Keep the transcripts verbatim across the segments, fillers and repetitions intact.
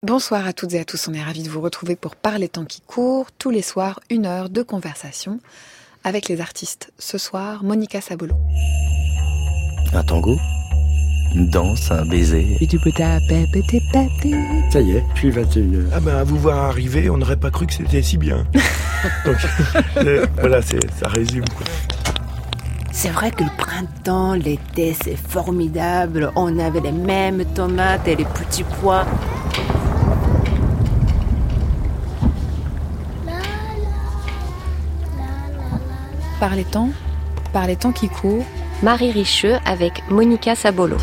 Bonsoir à toutes et à tous, on est ravis de vous retrouver pour Parler temps qui court, tous les soirs, une heure de conversation avec les artistes. Ce soir, Monica Sabolo. Un tango, une danse, un baiser. Ça y est, puis vingt et une heures. Ah ben, à vous voir arriver, on n'aurait pas cru que c'était si bien. Donc, euh, voilà, c'est, ça résume, quoi. C'est vrai que le printemps, l'été, c'est formidable. On avait les mêmes tomates et les petits pois. Parler temps, Parler temps qui court. Marie Richeux avec Monica Sabolo.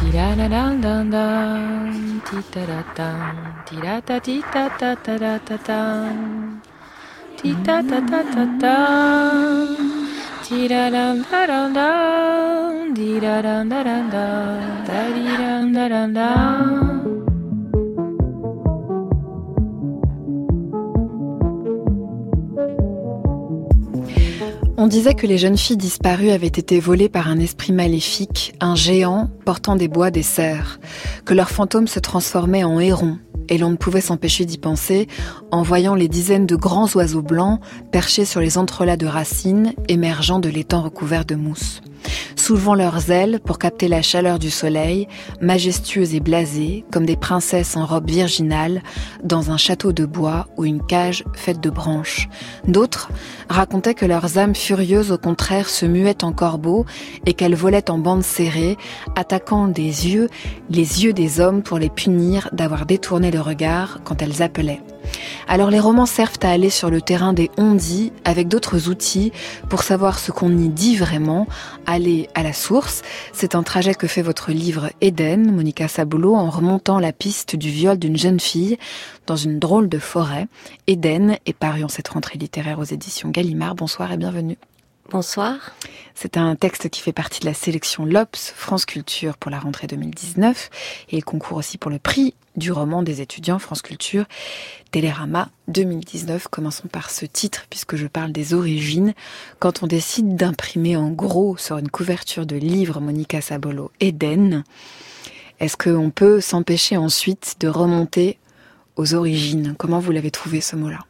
On disait que les jeunes filles disparues avaient été volées par un esprit maléfique, un géant portant des bois des cerfs, que leurs fantômes se transformaient en hérons, et l'on ne pouvait s'empêcher d'y penser en voyant les dizaines de grands oiseaux blancs perchés sur les entrelacs de racines émergeant de l'étang recouvert de mousse. Soulevant leurs ailes pour capter la chaleur du soleil, majestueuses et blasées, comme des princesses en robe virginale, dans un château de bois ou une cage faite de branches. D'autres racontaient que leurs âmes furieuses, au contraire, se muaient en corbeaux et qu'elles volaient en bandes serrées, attaquant des yeux les yeux des hommes pour les punir d'avoir détourné le regard quand elles appelaient. Alors les romans servent à aller sur le terrain des on-dit avec d'autres outils pour savoir ce qu'on y dit vraiment, aller à la source. C'est un trajet que fait votre livre Éden, Monica Sabolo, en remontant la piste du viol d'une jeune fille dans une drôle de forêt. Éden est paru en cette rentrée littéraire aux éditions Gallimard. Bonsoir et bienvenue. Bonsoir. C'est un texte qui fait partie de la sélection L'Obs, France Culture pour la rentrée deux mille dix-neuf et il concourt aussi pour le prix du roman des étudiants France Culture, Télérama deux mille dix-neuf. Commençons par ce titre puisque je parle des origines. Quand on décide d'imprimer en gros sur une couverture de livre Monica Sabolo Éden, est-ce qu'on peut s'empêcher ensuite de remonter aux origines? Comment vous l'avez trouvé ce mot-là?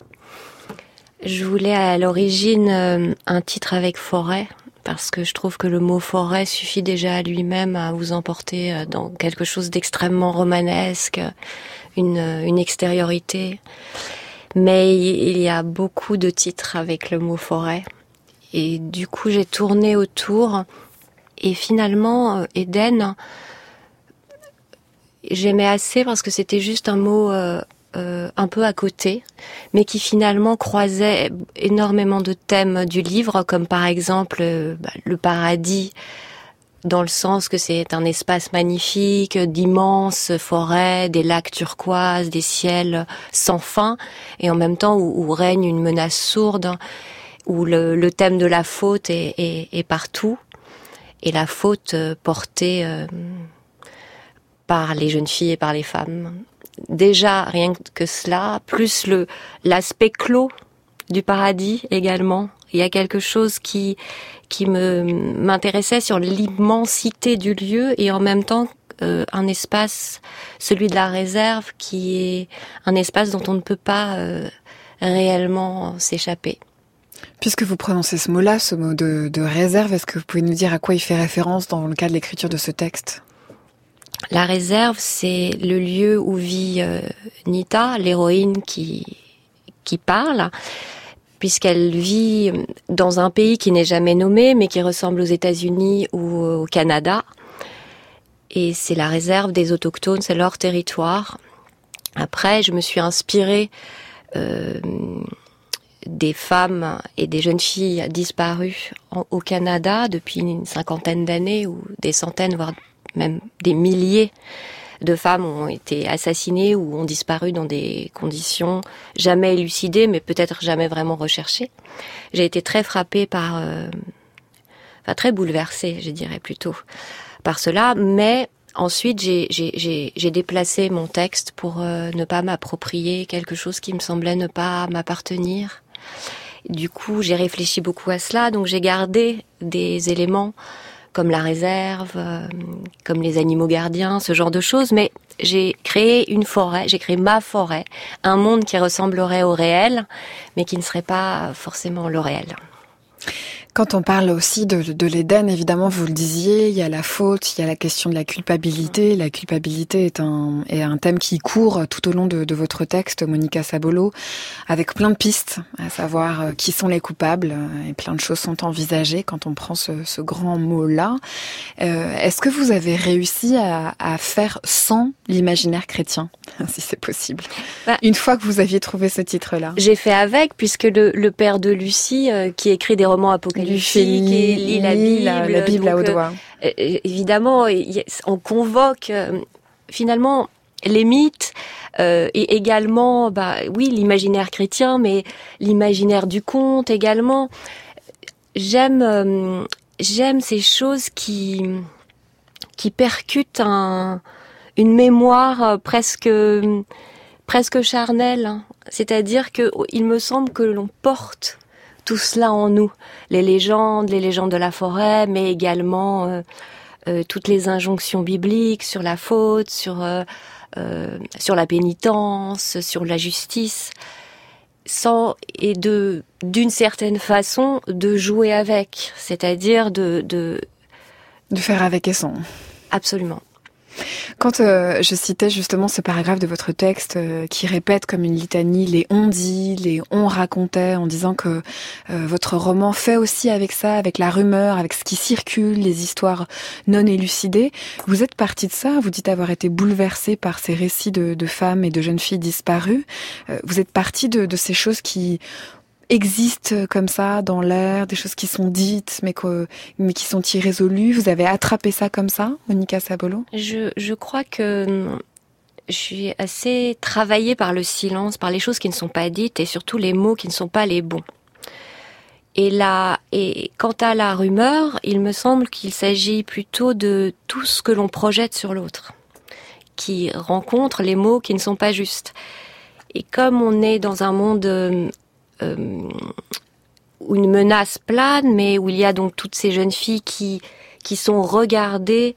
Je voulais à l'origine euh, un titre avec forêt, parce que je trouve que le mot forêt suffit déjà à lui-même à vous emporter euh, dans quelque chose d'extrêmement romanesque, une, une extériorité. Mais il y a beaucoup de titres avec le mot forêt. Et du coup, j'ai tourné autour. Et finalement, Éden, j'aimais assez parce que c'était juste un mot... Euh, Euh, un peu à côté, mais qui finalement croisait énormément de thèmes du livre, comme par exemple euh, bah, le paradis, dans le sens que c'est un espace magnifique, d'immenses forêts, des lacs turquoises, des ciels sans fin, et en même temps où, où règne une menace sourde, où le, le thème de la faute est, est, est partout, et la faute euh, portée euh, par les jeunes filles et par les femmes. Déjà, rien que cela, plus le l'aspect clos du paradis également. Il y a quelque chose qui qui me m'intéressait sur l'immensité du lieu et en même temps euh, un espace, celui de la réserve, qui est un espace dont on ne peut pas euh, réellement s'échapper. Puisque vous prononcez ce mot-là, ce mot de, de réserve, est-ce que vous pouvez nous dire à quoi il fait référence dans le cas de l'écriture de ce texte ? La réserve, c'est le lieu où vit euh, Nita, l'héroïne qui qui parle, puisqu'elle vit dans un pays qui n'est jamais nommé, mais qui ressemble aux États-Unis ou au Canada. Et c'est la réserve des autochtones, c'est leur territoire. Après, je me suis inspirée euh, des femmes et des jeunes filles disparues en, au Canada depuis une cinquantaine d'années, ou des centaines, voire même des milliers de femmes ont été assassinées ou ont disparu dans des conditions jamais élucidées, mais peut-être jamais vraiment recherchées. J'ai été très frappée par, euh, enfin très bouleversée, je dirais plutôt, par cela. Mais ensuite, j'ai, j'ai, j'ai, j'ai déplacé mon texte pour euh, ne pas m'approprier quelque chose qui me semblait ne pas m'appartenir. Du coup, j'ai réfléchi beaucoup à cela, donc j'ai gardé des éléments comme la réserve, euh, comme les animaux gardiens, ce genre de choses, mais j'ai créé une forêt, j'ai créé ma forêt, un monde qui ressemblerait au réel, mais qui ne serait pas forcément le réel. Quand on parle aussi de, de l'Éden, évidemment, vous le disiez, il y a la faute, il y a la question de la culpabilité. La culpabilité est un, est un thème qui court tout au long de, de votre texte, Monica Sabolo, avec plein de pistes, à savoir euh, qui sont les coupables, et plein de choses sont envisagées quand on prend ce, ce grand mot-là. Euh, est-ce que vous avez réussi à, à faire sans l'imaginaire chrétien, si c'est possible, bah, une fois que vous aviez trouvé ce titre-là? J'ai fait avec, puisque le, le père de Lucie, euh, qui écrit des romans apocalyptiques, et lit la Bible, la, la Bible donc, à haut doigt. Euh, évidemment, on convoque euh, finalement les mythes euh, et également, bah oui, l'imaginaire chrétien, mais l'imaginaire du conte également. J'aime, euh, j'aime ces choses qui qui percutent un, une mémoire presque presque charnelle. C'est-à-dire que il me semble que l'on porte tout cela en nous, les légendes, les légendes de la forêt, mais également euh, euh, toutes les injonctions bibliques sur la faute, sur euh, euh, sur la pénitence, sur la justice, sans et de d'une certaine façon de jouer avec, c'est-à-dire de de de faire avec et sans. Absolument. Quand euh, je citais justement ce paragraphe de votre texte euh, qui répète comme une litanie les on-dit, les on racontait, en disant que euh, votre roman fait aussi avec ça, avec la rumeur, avec ce qui circule, les histoires non élucidées, vous êtes partie de ça, vous dites avoir été bouleversée par ces récits de, de femmes et de jeunes filles disparues, euh, vous êtes partie de, de ces choses qui existent comme ça dans l'air, des choses qui sont dites mais, que, mais qui sont irrésolues. Vous avez attrapé ça comme ça, Monica Sabolo? Je, je crois que je suis assez travaillée par le silence, par les choses qui ne sont pas dites et surtout les mots qui ne sont pas les bons. Et là, et quant à la rumeur, il me semble qu'il s'agit plutôt de tout ce que l'on projette sur l'autre, qui rencontre les mots qui ne sont pas justes. Et comme on est dans un monde euh, Euh, où une menace plane, mais où il y a donc toutes ces jeunes filles qui qui sont regardées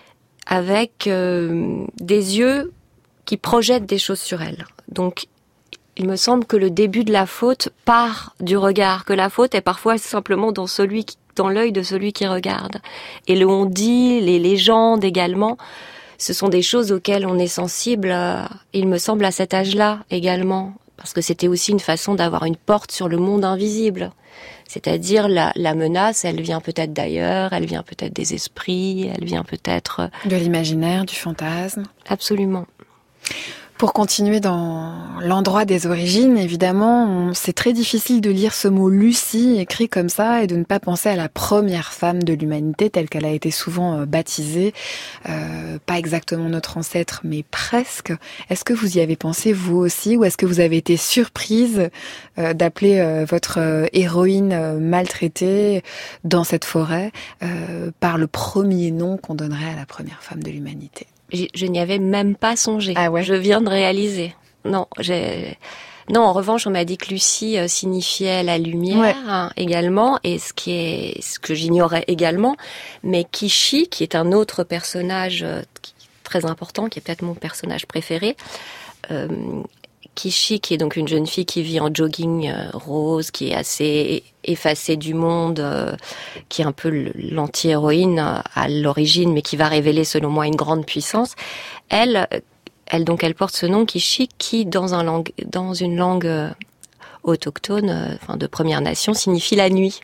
avec euh, des yeux qui projettent des choses sur elles. Donc, il me semble que le début de la faute part du regard, que la faute est parfois simplement dans celui qui, dans l'œil de celui qui regarde. Et le on-dit, les légendes également, ce sont des choses auxquelles on est sensible, euh, il me semble, à cet âge-là également. Parce que c'était aussi une façon d'avoir une porte sur le monde invisible. C'est-à-dire la, la menace, elle vient peut-être d'ailleurs, elle vient peut-être des esprits, elle vient peut-être... De l'imaginaire, du fantasme. Absolument. Pour continuer dans l'endroit des origines, évidemment, on, c'est très difficile de lire ce mot Lucie écrit comme ça et de ne pas penser à la première femme de l'humanité telle qu'elle a été souvent euh, baptisée. Euh, pas exactement notre ancêtre, mais presque. Est-ce que vous y avez pensé vous aussi, ou est-ce que vous avez été surprise euh, d'appeler euh, votre euh, héroïne euh, maltraitée dans cette forêt euh, par le premier nom qu'on donnerait à la première femme de l'humanité ? Je, je n'y avais même pas songé. Ah ouais. Je viens de réaliser. Non, j'ai... Non, en revanche, on m'a dit que Lucie euh, signifiait la lumière, ouais. hein, également, et ce qui est ce que j'ignorais également. Mais Kishi, qui est un autre personnage euh, très important, qui est peut-être mon personnage préféré, euh, Kishi, qui est donc une jeune fille qui vit en jogging euh, rose, qui est assez effacée du monde, euh, qui est un peu l'anti-héroïne euh, à l'origine, mais qui va révéler, selon moi, une grande puissance. Elle, elle donc, elle porte ce nom Kishi, qui dans un langue, dans une langue euh, autochtone, euh, enfin de Première Nation, signifie la nuit.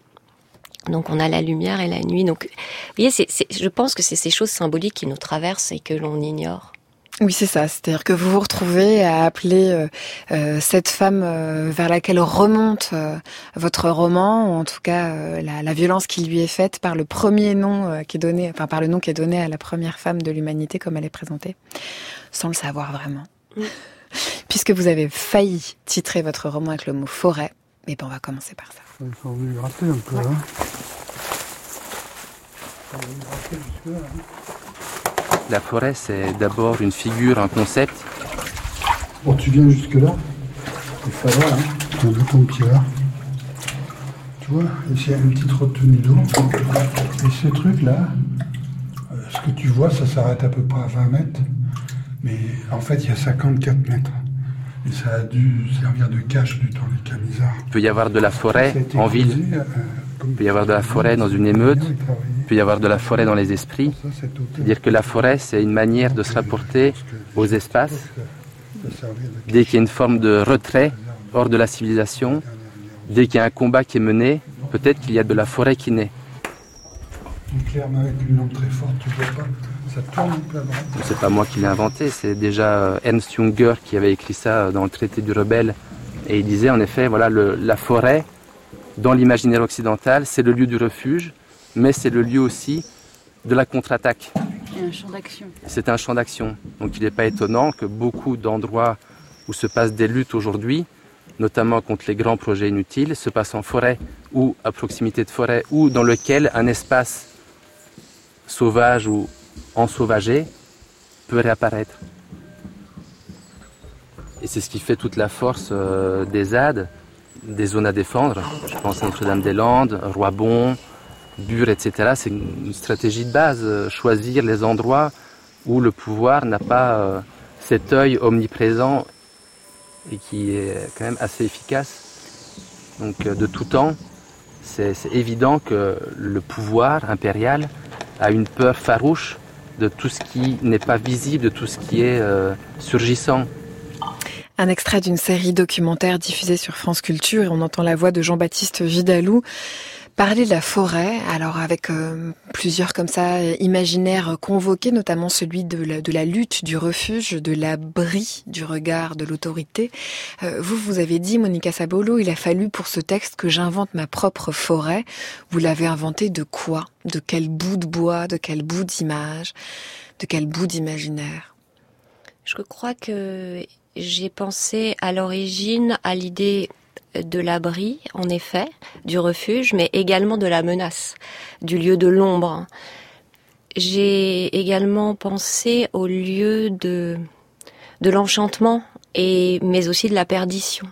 Donc on a la lumière et la nuit. Donc, vous voyez, c'est, c'est, je pense que c'est ces choses symboliques qui nous traversent et que l'on ignore. Oui, c'est ça. C'est-à-dire que vous vous retrouvez à appeler euh, euh, cette femme euh, vers laquelle remonte euh, votre roman, ou en tout cas euh, la, la violence qui lui est faite par le premier nom euh, qui est donné, enfin par le nom qui est donné à la première femme de l'humanité, comme elle est présentée, sans le savoir vraiment. Oui. Puisque vous avez failli titrer votre roman avec le mot forêt, mais ben on va commencer par ça. Il faut vous gratter un peu. Ouais. Hein. Il faut vous gratter jusque-là, hein. La forêt, c'est d'abord une figure, un concept. Bon, tu viens jusque-là, et ça va, hein. Tu as ton pied là. Tu vois, ici il y a une petite retenue d'eau. Et ce truc-là, euh, ce que tu vois, ça s'arrête à peu près à vingt mètres. Mais en fait, il y a cinquante-quatre mètres. Et ça a dû servir de cache du temps des Camisards. Il peut y avoir de la forêt en creusé, ville, euh, il peut y avoir de la forêt dans une émeute, il peut y avoir de la forêt dans les esprits. C'est-à-dire que la forêt, c'est une manière de se rapporter aux espaces. Dès qu'il y a une forme de retrait hors de la civilisation, dès qu'il y a un combat qui est mené, peut-être qu'il y a de la forêt qui naît. Claire, mais avec une lampe très forte, tu vois pas, ça tourne un peu à droite. C'est pas moi qui l'ai inventé, c'est déjà Ernst Junger qui avait écrit ça dans le traité du rebelle. Et il disait en effet, voilà, le, la forêt, dans l'imaginaire occidental, c'est le lieu du refuge, mais c'est le lieu aussi de la contre-attaque. C'est un champ d'action. C'est un champ d'action. Donc il n'est pas étonnant que beaucoup d'endroits où se passent des luttes aujourd'hui, notamment contre les grands projets inutiles, se passent en forêt ou à proximité de forêt, ou dans lequel un espace sauvage ou ensauvagé peut réapparaître. Et c'est ce qui fait toute la force euh, des Z A D, des zones à défendre. Je pense à Notre-Dame-des-Landes, Roibon, Bure, et cetera. C'est une stratégie de base, euh, choisir les endroits où le pouvoir n'a pas euh, cet œil omniprésent et qui est quand même assez efficace. Donc euh, de tout temps, c'est, c'est évident que le pouvoir impérial a une peur farouche de tout ce qui n'est pas visible, de tout ce qui est euh, surgissant. Un extrait d'une série documentaire diffusée sur France Culture et on entend la voix de Jean-Baptiste Vidalou parler de la forêt, alors avec euh, plusieurs comme ça imaginaires convoqués, notamment celui de la, de la lutte, du refuge, de l'abri du regard de l'autorité. Euh, vous, vous avez dit, Monica Sabolo, il a fallu pour ce texte que j'invente ma propre forêt. Vous l'avez inventé de quoi ? De quel bout de bois ? De quel bout d'image ? De quel bout d'imaginaire ? Je crois que j'ai pensé à l'origine à l'idée de l'abri, en effet, du refuge, mais également de la menace, du lieu de l'ombre. J'ai également pensé au lieu de, de l'enchantement, et, mais aussi de la perdition,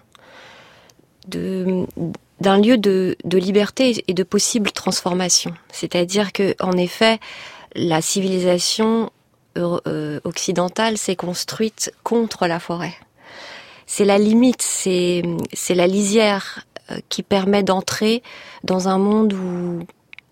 de, d'un lieu de, de liberté et de possible transformation. C'est-à-dire que, en effet, la civilisation euh, occidentale s'est construite contre la forêt. C'est la limite, c'est, c'est la lisière qui permet d'entrer dans un monde où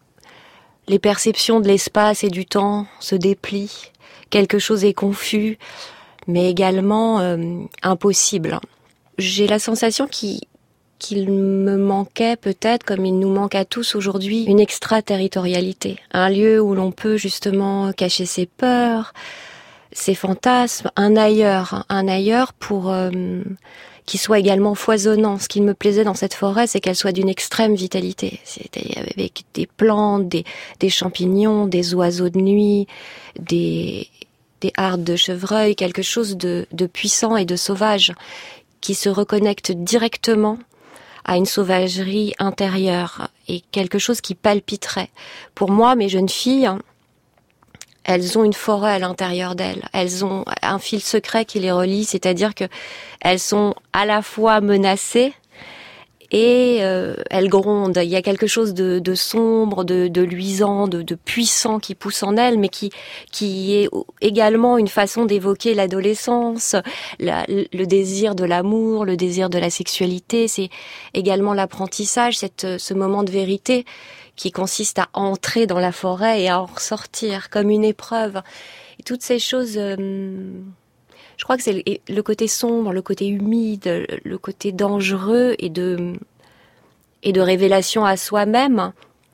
les perceptions de l'espace et du temps se déplient, quelque chose est confus, mais également euh, impossible. J'ai la sensation qu'il, qu'il me manquait peut-être, comme il nous manque à tous aujourd'hui, une extraterritorialité, un lieu où l'on peut justement cacher ses peurs, ces fantasmes, un ailleurs, un ailleurs pour euh, qui soit également foisonnant. Ce qui me plaisait dans cette forêt, c'est qu'elle soit d'une extrême vitalité. C'était avec des plantes, des, des champignons, des oiseaux de nuit, des, des hardes de chevreuil, quelque chose de, de puissant et de sauvage qui se reconnecte directement à une sauvagerie intérieure et quelque chose qui palpiterait. Pour moi, mes jeunes filles, elles ont une forêt à l'intérieur d'elles. Elles ont un fil secret qui les relie, c'est-à-dire que elles sont à la fois menacées et euh, elles grondent. Il y a quelque chose de, de sombre, de, de luisant, de, de puissant qui pousse en elles, mais qui, qui est également une façon d'évoquer l'adolescence, la, le désir de l'amour, le désir de la sexualité. C'est également l'apprentissage, cette, ce moment de vérité qui consiste à entrer dans la forêt et à en ressortir comme une épreuve. Et toutes ces choses, euh, je crois que c'est le, le côté sombre, le côté humide, le côté dangereux et de, et de révélation à soi-même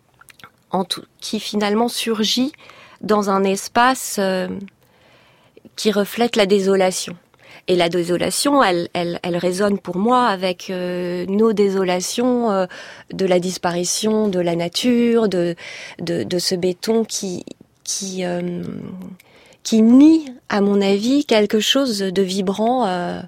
en tout, qui finalement surgit dans un espace euh, qui reflète la désolation. Et la désolation, elle, elle, elle résonne pour moi avec euh, nos désolations euh, de la disparition de la nature, de, de, de ce béton qui, qui, euh, qui nie, à mon avis, quelque chose de vibrant euh,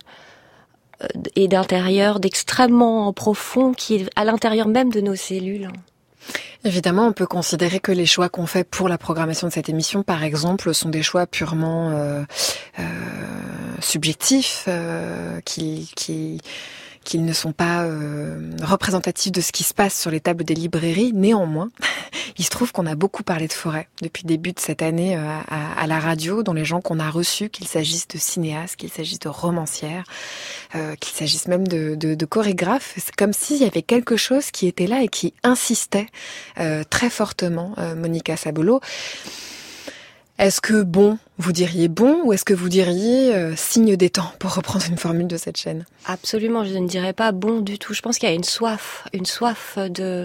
et d'intérieur, d'extrêmement profond, qui est à l'intérieur même de nos cellules. Évidemment, on peut considérer que les choix qu'on fait pour la programmation de cette émission, par exemple, sont des choix purement euh, euh, subjectifs, euh, qui, qui, qu'ils ne sont pas euh, représentatifs de ce qui se passe sur les tables des librairies. Néanmoins, il se trouve qu'on a beaucoup parlé de forêt depuis le début de cette année euh, à, à la radio, dans les gens qu'on a reçus, qu'il s'agisse de cinéastes, qu'il s'agisse de romancières, euh, qu'il s'agisse même de, de, de chorégraphes. C'est comme s'il y avait quelque chose qui était là et qui insistait euh, très fortement, euh, Monica Sabolo. Est-ce que bon, vous diriez bon, ou est-ce que vous diriez euh, signe des temps, pour reprendre une formule de cette chaîne? Absolument, je ne dirais pas bon du tout. Je pense qu'il y a une soif, une soif de,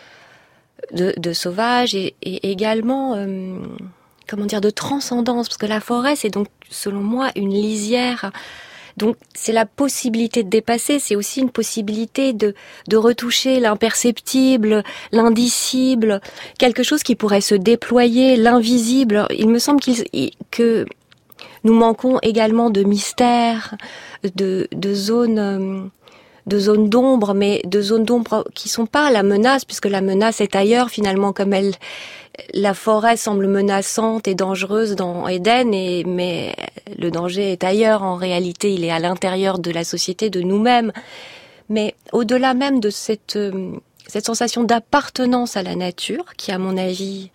de, de sauvage et, et également, euh, comment dire, de transcendance. Parce que la forêt, c'est donc, selon moi, une lisière. Donc, c'est la possibilité de dépasser, c'est aussi une possibilité de, de retoucher l'imperceptible, l'indicible, quelque chose qui pourrait se déployer, l'invisible. Il me semble qu'il, que nous manquons également de mystère, de, de zones, de zones d'ombre, mais de zones d'ombre qui sont pas la menace, puisque la menace est ailleurs, finalement, comme elle, la forêt semble menaçante et dangereuse dans Éden, et, mais le danger est ailleurs. En réalité, il est à l'intérieur de la société, de nous-mêmes. Mais au-delà même de cette, euh, cette sensation d'appartenance à la nature, qui, à mon avis,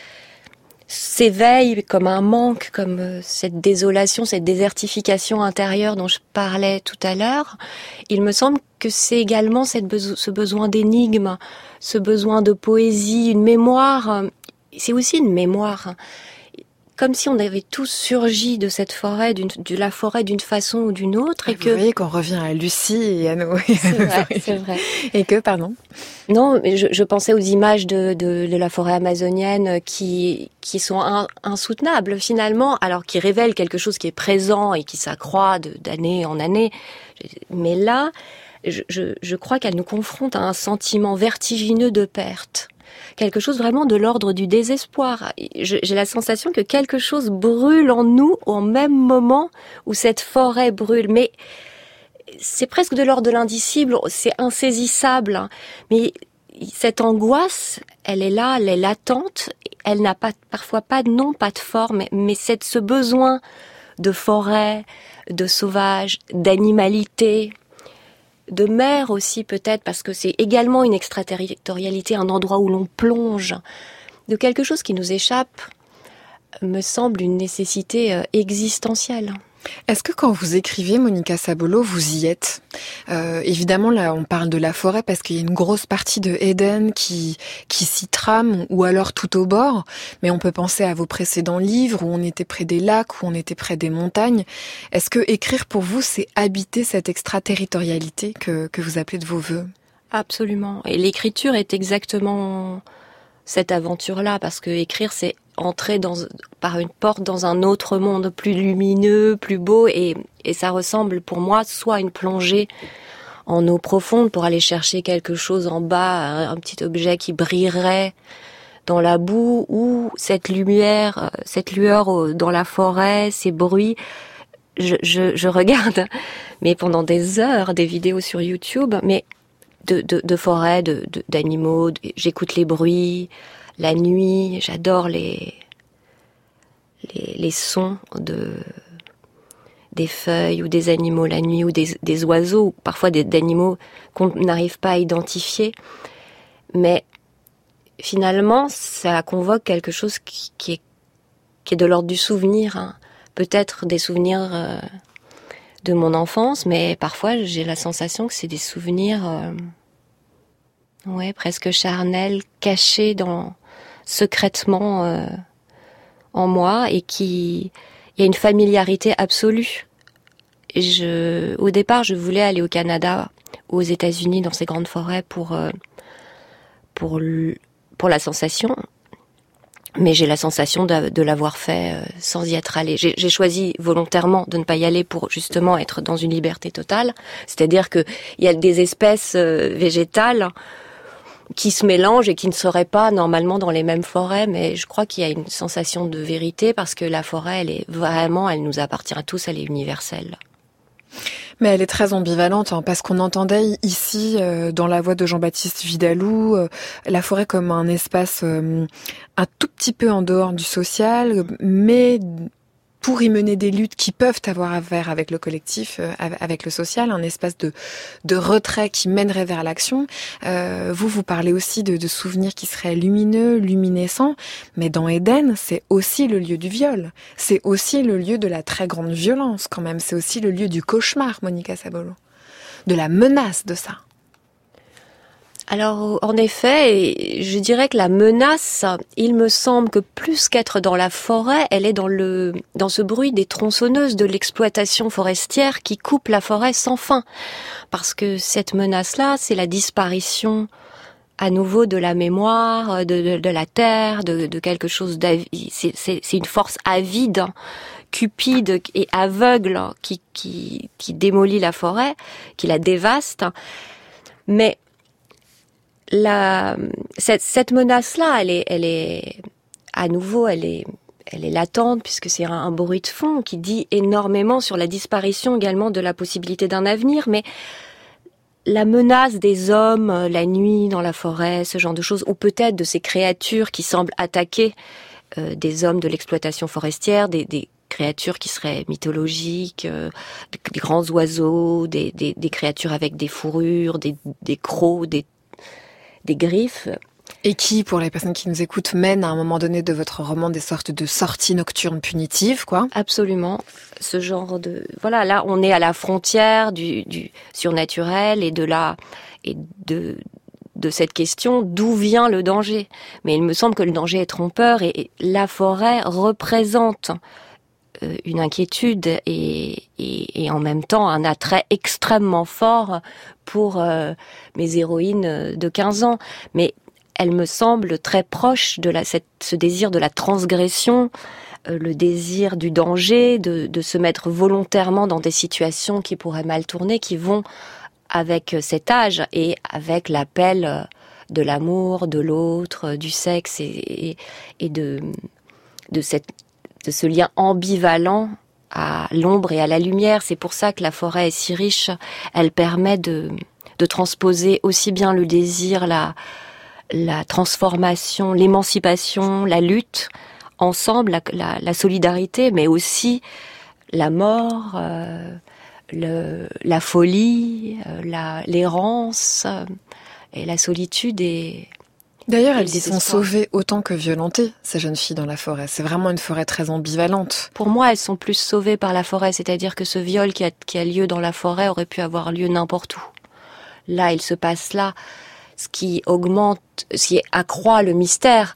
s'éveille comme un manque, comme euh, cette désolation, cette désertification intérieure dont je parlais tout à l'heure, il me semble que c'est également cette beso- ce besoin d'énigme, ce besoin de poésie, une mémoire. Euh, c'est aussi une mémoire. Comme si on avait tous surgi de cette forêt, d'une, de la forêt d'une façon ou d'une autre. Et Vous que... voyez qu'on revient à Lucie et à nos... C'est vrai, c'est vrai. Et que, pardon? Non, mais je, je pensais aux images de, de, de la forêt amazonienne qui, qui sont in, insoutenables finalement, alors qui révèlent quelque chose qui est présent et qui s'accroît de, d'année en année. Mais là, je, je, je crois qu'elle nous confronte à un sentiment vertigineux de perte. Quelque chose vraiment de l'ordre du désespoir. J'ai la sensation que quelque chose brûle en nous au même moment où cette forêt brûle. Mais c'est presque de l'ordre de l'indicible, c'est insaisissable. Mais cette angoisse, elle est là, elle est latente. Elle n'a pas, parfois pas de nom, pas de forme. Mais c'est ce besoin de forêt, de sauvage, d'animalité, de mer aussi peut-être, parce que c'est également une extraterritorialité, un endroit où l'on plonge, de quelque chose qui nous échappe, me semble une nécessité existentielle. Est-ce que quand vous écrivez, Monica Sabolo, vous y êtes? euh, Évidemment, là, on parle de la forêt parce qu'il y a une grosse partie de Éden qui qui s'y trame, ou alors tout au bord. Mais on peut penser à vos précédents livres où on était près des lacs, où on était près des montagnes. Est-ce que écrire pour vous, c'est habiter cette extraterritorialité que que vous appelez de vos voeux? Absolument. Et l'écriture est exactement cette aventure-là, parce que écrire, c'est entrer dans, par une porte dans un autre monde plus lumineux, plus beau, et, et ça ressemble pour moi soit à une plongée en eau profonde pour aller chercher quelque chose en bas, un, un petit objet qui brillerait dans la boue, ou cette lumière, cette lueur dans la forêt, ces bruits. Je, je, je regarde, mais pendant des heures, des vidéos sur YouTube, mais de, de, de forêt, de, de, d'animaux, de, j'écoute les bruits. La nuit, j'adore les, les les sons de des feuilles ou des animaux la nuit, ou des des oiseaux, ou parfois des d'animaux qu'on n'arrive pas à identifier. Mais finalement, ça convoque quelque chose qui, qui est qui est de l'ordre du souvenir, hein. Peut-être des souvenirs euh, de mon enfance, mais parfois j'ai la sensation que c'est des souvenirs euh, ouais, presque charnels, cachés dans secrètement euh, en moi, et qui il y a une familiarité absolue. Et je, au départ, je voulais aller au Canada ou aux États-Unis dans ces grandes forêts pour euh, pour pour la sensation, mais j'ai la sensation de, de l'avoir fait euh, sans y être allée. J'ai, j'ai choisi volontairement de ne pas y aller pour justement être dans une liberté totale, c'est-à-dire que il y a des espèces euh, végétales qui se mélangent et qui ne seraient pas normalement dans les mêmes forêts, mais je crois qu'il y a une sensation de vérité, parce que la forêt, elle est vraiment, elle nous appartient à tous, elle est universelle. Mais elle est très ambivalente, hein, parce qu'on entendait ici, euh, dans la voix de Jean-Baptiste Vidalou, euh, la forêt comme un espace euh, un tout petit peu en dehors du social, mais pour y mener des luttes qui peuvent avoir à faire avec le collectif, euh, avec le social, un espace de, de retrait qui mènerait vers l'action. Euh, vous, vous parlez aussi de, de souvenirs qui seraient lumineux, luminescents, mais dans Éden, c'est aussi le lieu du viol. C'est aussi le lieu de la très grande violence, quand même. C'est aussi le lieu du cauchemar, Monica Sabolo. De la menace de ça. Alors, en effet, je dirais que la menace, il me semble que plus qu'être dans la forêt, elle est dans le, dans ce bruit des tronçonneuses de l'exploitation forestière qui coupe la forêt sans fin. Parce que cette menace-là, c'est la disparition à nouveau de la mémoire, de, de, de la terre, de, de quelque chose d'avide. C'est, c'est, c'est une force avide, cupide et aveugle qui, qui, qui démolit la forêt, qui la dévaste. Mais La, cette, cette menace-là, elle est, elle est, à nouveau, elle est, elle est latente puisque c'est un, un bruit de fond qui dit énormément sur la disparition également de la possibilité d'un avenir. Mais la menace des hommes, la nuit dans la forêt, ce genre de choses, ou peut-être de ces créatures qui semblent attaquer euh, des hommes de l'exploitation forestière, des, des créatures qui seraient mythologiques, euh, des, des grands oiseaux, des, des, des créatures avec des fourrures, des, des crocs, des des griffes. Et qui, pour les personnes qui nous écoutent, mène à un moment donné de votre roman des sortes de sorties nocturnes punitives, quoi. Absolument. Ce genre de... Voilà, là, on est à la frontière du, du surnaturel et de la... et de, de cette question d'où vient le danger. Mais il me semble que le danger est trompeur et, et la forêt représente euh, une inquiétude et, et, et en même temps un attrait extrêmement fort pour euh, mes héroïnes de quinze ans. Mais elle me semble très proche de la, cette, ce désir de la transgression, euh, le désir du danger, de, de se mettre volontairement dans des situations qui pourraient mal tourner, qui vont avec cet âge et avec l'appel de l'amour, de l'autre, du sexe et, et, et de, de, cette, de ce lien ambivalent à l'ombre et à la lumière. C'est pour ça que la forêt est si riche. Elle permet de, de transposer aussi bien le désir, la, la transformation, l'émancipation, la lutte, ensemble, la, la, la solidarité, mais aussi la mort, euh, le, la folie, euh, la, l'errance euh, et la solitude et... D'ailleurs, elles y sont sauvées autant que violentées, ces jeunes filles dans la forêt. C'est vraiment une forêt très ambivalente. Pour moi, elles sont plus sauvées par la forêt, c'est-à-dire que ce viol qui a, qui a lieu dans la forêt aurait pu avoir lieu n'importe où. Là, il se passe là, ce qui augmente, ce qui accroît le mystère,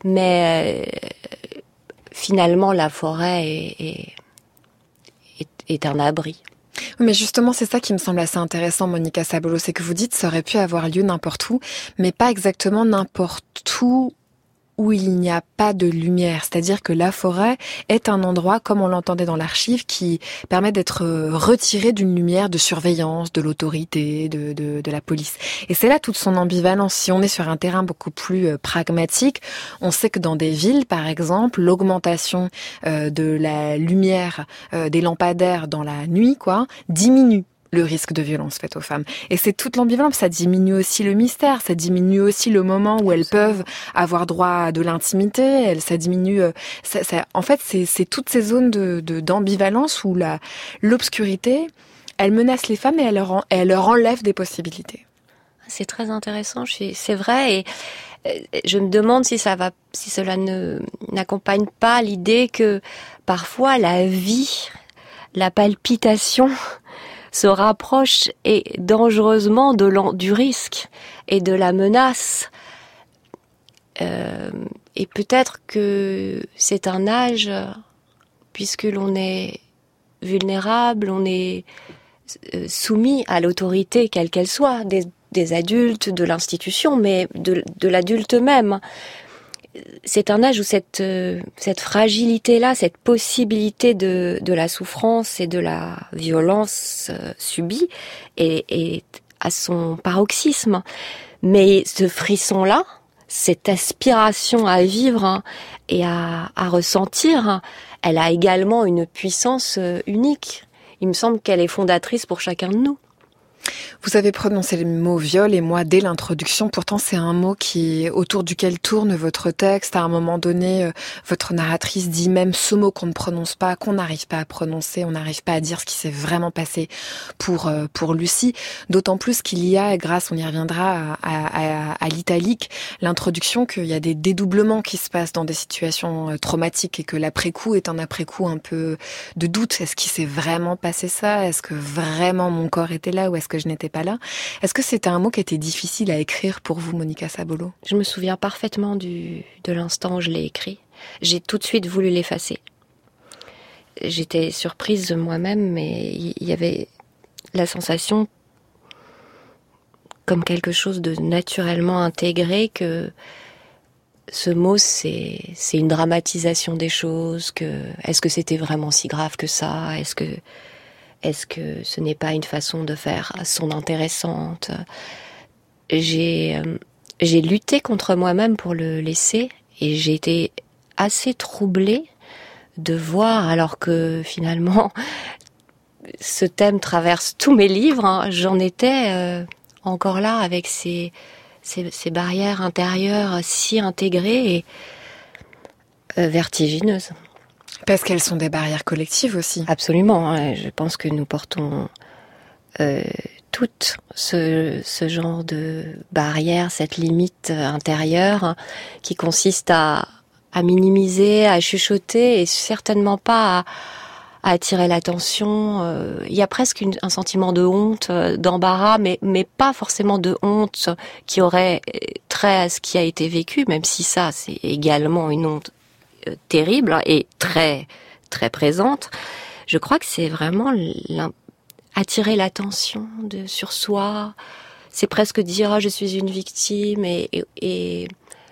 mais euh, finalement, la forêt est, est, est, est un abri. Mais justement, c'est ça qui me semble assez intéressant, Monica Sabolo, c'est que vous dites que ça aurait pu avoir lieu n'importe où, mais pas exactement n'importe où où il n'y a pas de lumière. C'est-à-dire que la forêt est un endroit, comme on l'entendait dans l'archive, qui permet d'être retiré d'une lumière de surveillance, de l'autorité, de, de, de la police. Et c'est là toute son ambivalence. Si on est sur un terrain beaucoup plus pragmatique, on sait que dans des villes, par exemple, l'augmentation euh, de la lumière euh, des lampadaires dans la nuit, quoi, diminue le risque de violence faite aux femmes. Et c'est toute l'ambivalence, ça diminue aussi le mystère, ça diminue aussi le moment où elles peuvent avoir droit à de l'intimité, elles, ça diminue... Ça, ça, en fait, c'est, c'est toutes ces zones de, de, d'ambivalence où la, l'obscurité, elle menace les femmes et elle leur, en, elle leur enlève des possibilités. C'est très intéressant, je suis, c'est vrai, et je me demande si ça va, si cela ne, n'accompagne pas l'idée que parfois la vie, la palpitation se rapproche et dangereusement de du risque et de la menace. Euh, et peut-être que c'est un âge, puisque l'on est vulnérable, on est soumis à l'autorité, quelle qu'elle soit, des, des adultes, de l'institution, mais de, de l'adulte même. C'est un âge où cette, cette fragilité-là, cette possibilité de, de la souffrance et de la violence subie est, est à son paroxysme. Mais ce frisson-là, cette aspiration à vivre et à, à ressentir, elle a également une puissance unique. Il me semble qu'elle est fondatrice pour chacun de nous. Vous avez prononcé le mot viol et moi dès l'introduction, pourtant c'est un mot qui autour duquel tourne votre texte. À un moment donné, euh, votre narratrice dit même ce mot qu'on ne prononce pas, qu'on n'arrive pas à prononcer, on n'arrive pas à dire ce qui s'est vraiment passé pour euh, pour Lucie. D'autant plus qu'il y a, grâce, on y reviendra, à, à, à, à l'italique, l'introduction qu'il y a des dédoublements qui se passent dans des situations traumatiques et que l'après-coup est un après-coup un peu de doute. Est-ce qu'il s'est vraiment passé ça ? Est-ce que vraiment mon corps était là ou est-ce que je n'étais pas là. Est-ce que c'était un mot qui était difficile à écrire pour vous, Monica Sabolo ? Je me souviens parfaitement du, de l'instant où je l'ai écrit. J'ai tout de suite voulu l'effacer. J'étais surprise moi-même, mais il y avait la sensation, comme quelque chose de naturellement intégré, que ce mot, c'est, c'est une dramatisation des choses. Que, est-ce que c'était vraiment si grave que ça ? Est-ce que Est-ce que ce n'est pas une façon de faire son intéressante ? J'ai, euh, j'ai lutté contre moi-même pour le laisser et j'ai été assez troublée de voir, alors que finalement ce thème traverse tous mes livres, hein, j'en étais euh, encore là avec ces, ces, ces barrières intérieures si intégrées et euh, vertigineuses. Parce qu'elles sont des barrières collectives aussi. Absolument. Hein. Je pense que nous portons euh, toutes ce, ce genre de barrières, cette limite intérieure qui consiste à, à minimiser, à chuchoter et certainement pas à, à attirer l'attention. Euh, il y a presque une, un sentiment de honte, d'embarras, mais, mais pas forcément de honte qui aurait trait à ce qui a été vécu, même si ça, c'est également une honte terrible et très très présente. Je crois que c'est vraiment attirer l'attention de sur soi. C'est presque dire oh, je suis une victime et et, et,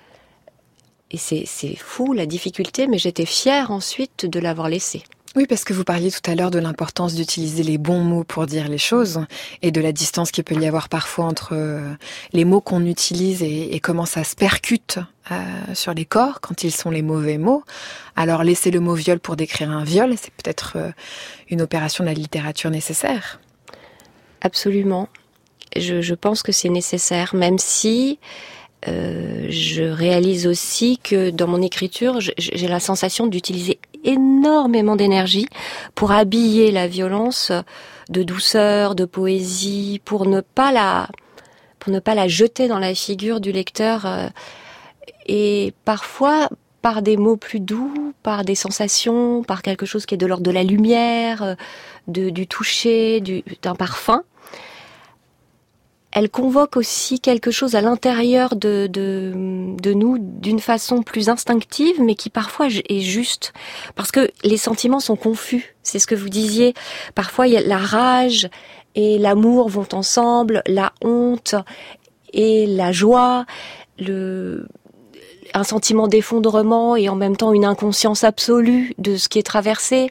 et c'est c'est fou la difficulté, mais j'étais fière ensuite de l'avoir laissé. Oui, parce que vous parliez tout à l'heure de l'importance d'utiliser les bons mots pour dire les choses et de la distance qu'il peut y avoir parfois entre les mots qu'on utilise et, et comment ça se percute euh, sur les corps quand ils sont les mauvais mots. Alors laisser le mot viol pour décrire un viol, c'est peut-être euh, une opération de la littérature nécessaire. Absolument. Je, je pense que c'est nécessaire, même si euh, je réalise aussi que dans mon écriture, j'ai la sensation d'utiliser énormément d'énergie pour habiller la violence de douceur, de poésie, pour ne pas la, pour ne pas la jeter dans la figure du lecteur. Et parfois, par des mots plus doux, par des sensations, par quelque chose qui est de l'ordre de la lumière, de, du toucher, du, d'un parfum, elle convoque aussi quelque chose à l'intérieur de, de, de nous d'une façon plus instinctive, mais qui parfois est juste. Parce que les sentiments sont confus, c'est ce que vous disiez. Parfois, il y a la rage et l'amour vont ensemble, la honte et la joie, le, un sentiment d'effondrement et en même temps une inconscience absolue de ce qui est traversé.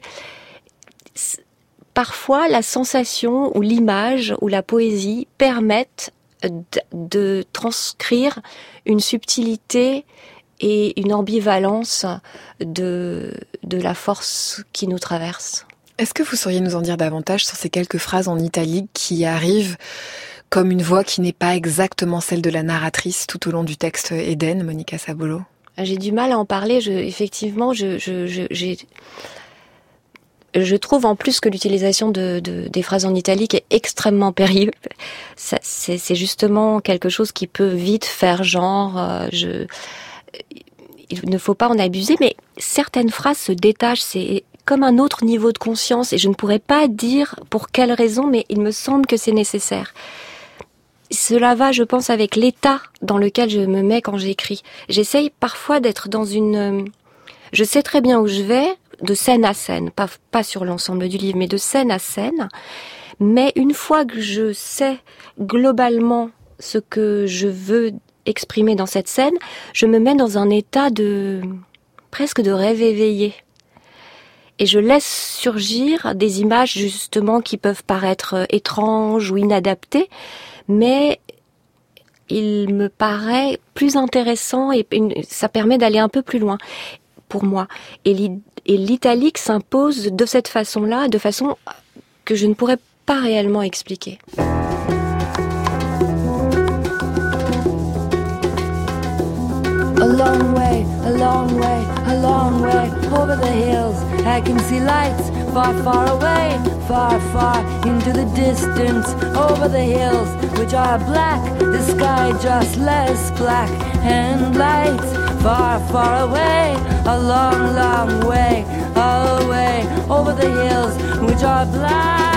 Parfois, la sensation ou l'image ou la poésie permettent de, de transcrire une subtilité et une ambivalence de, de la force qui nous traverse. Est-ce que vous sauriez nous en dire davantage sur ces quelques phrases en italique qui arrivent comme une voix qui n'est pas exactement celle de la narratrice tout au long du texte Éden, Monica Sabolo ? J'ai du mal à en parler. Je, effectivement, je, je, je, j'ai... Je trouve en plus que l'utilisation de, de, des phrases en italique est extrêmement périlleuse. Ça, c'est, c'est justement quelque chose qui peut vite faire genre... Euh, je, il ne faut pas en abuser, mais certaines phrases se détachent. C'est comme un autre niveau de conscience et je ne pourrais pas dire pour quelle raison, mais il me semble que c'est nécessaire. Cela va, je pense, avec l'état dans lequel je me mets quand j'écris. J'essaye parfois d'être dans une... Je sais très bien où je vais, de scène à scène, pas, pas sur l'ensemble du livre, mais de scène à scène. Mais une fois que je sais globalement ce que je veux exprimer dans cette scène, je me mets dans un état de... presque de rêve éveillé. Et je laisse surgir des images justement qui peuvent paraître étranges ou inadaptées, mais il me paraît plus intéressant et une, ça permet d'aller un peu plus loin pour moi. Et, et l'italique s'impose de cette façon-là, de façon que je ne pourrais pas réellement expliquer. A long way, a long way, a long way over the hills. I can see lights far, far away, far, far into the distance. Over the hills, which are black, the sky just less black. And lights far, far away, a long, long way away over the hills, which are black.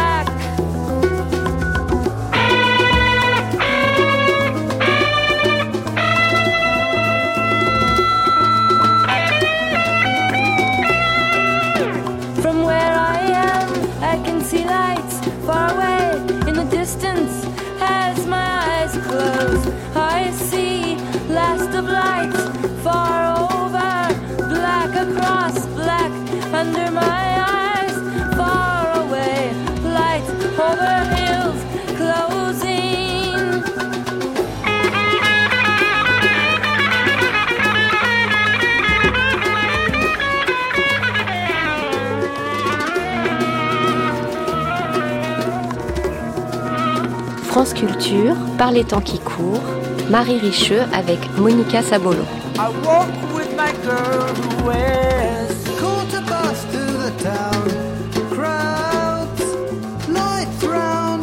See lights far away in the distance as my eyes close. I see last of lights far over, black across black under my eyes, far away, lights over hills closing. France Culture, par les temps qui courent, Marie Richeux avec Monica Sabolo. I walk with my girl who wears quarter bus to the town, crowds, lights round.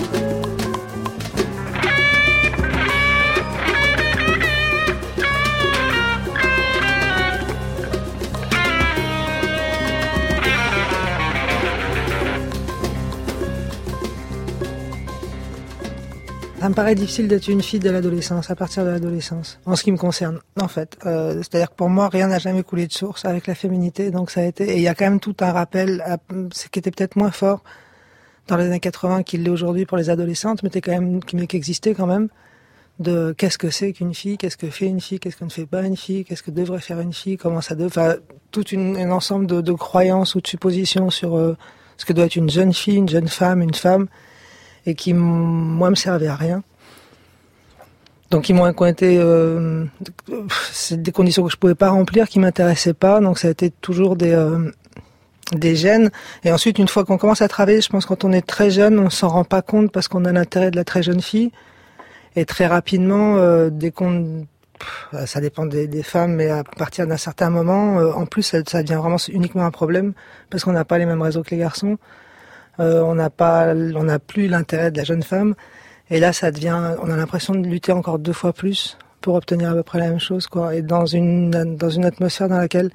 Ça me paraît difficile d'être une fille de l'adolescence, à partir de l'adolescence, en ce qui me concerne, en fait. Euh, c'est-à-dire que pour moi, rien n'a jamais coulé de source avec la féminité, donc ça a été... Et il y a quand même tout un rappel, à... ce qui était peut-être moins fort dans les années quatre-vingts qu'il l'est aujourd'hui pour les adolescentes, mais quand même, qui existait quand même, de qu'est-ce que c'est qu'une fille, qu'est-ce que fait une fille, qu'est-ce que ne fait pas une fille, qu'est-ce que devrait faire une fille, comment ça devrait... Enfin, tout une, un ensemble de, de croyances ou de suppositions sur euh, ce que doit être une jeune fille, une jeune femme, une femme... et qui, moi, me servaient à rien. Donc, ils m'ont cointé euh, c'est des conditions que je pouvais pas remplir, qui m'intéressaient pas. Donc, ça a été toujours des euh, des gènes. Et ensuite, une fois qu'on commence à travailler, je pense que quand on est très jeune, on s'en rend pas compte parce qu'on a l'intérêt de la très jeune fille. Et très rapidement, euh, dès qu'on... Ça dépend des, des femmes, mais à partir d'un certain moment, euh, en plus, ça, ça devient vraiment uniquement un problème parce qu'on n'a pas les mêmes réseaux que les garçons. Euh, on n'a pas, on n'a plus l'intérêt de la jeune femme, et là ça devient, on a l'impression de lutter encore deux fois plus pour obtenir à peu près la même chose, quoi. Et dans une dans une atmosphère dans laquelle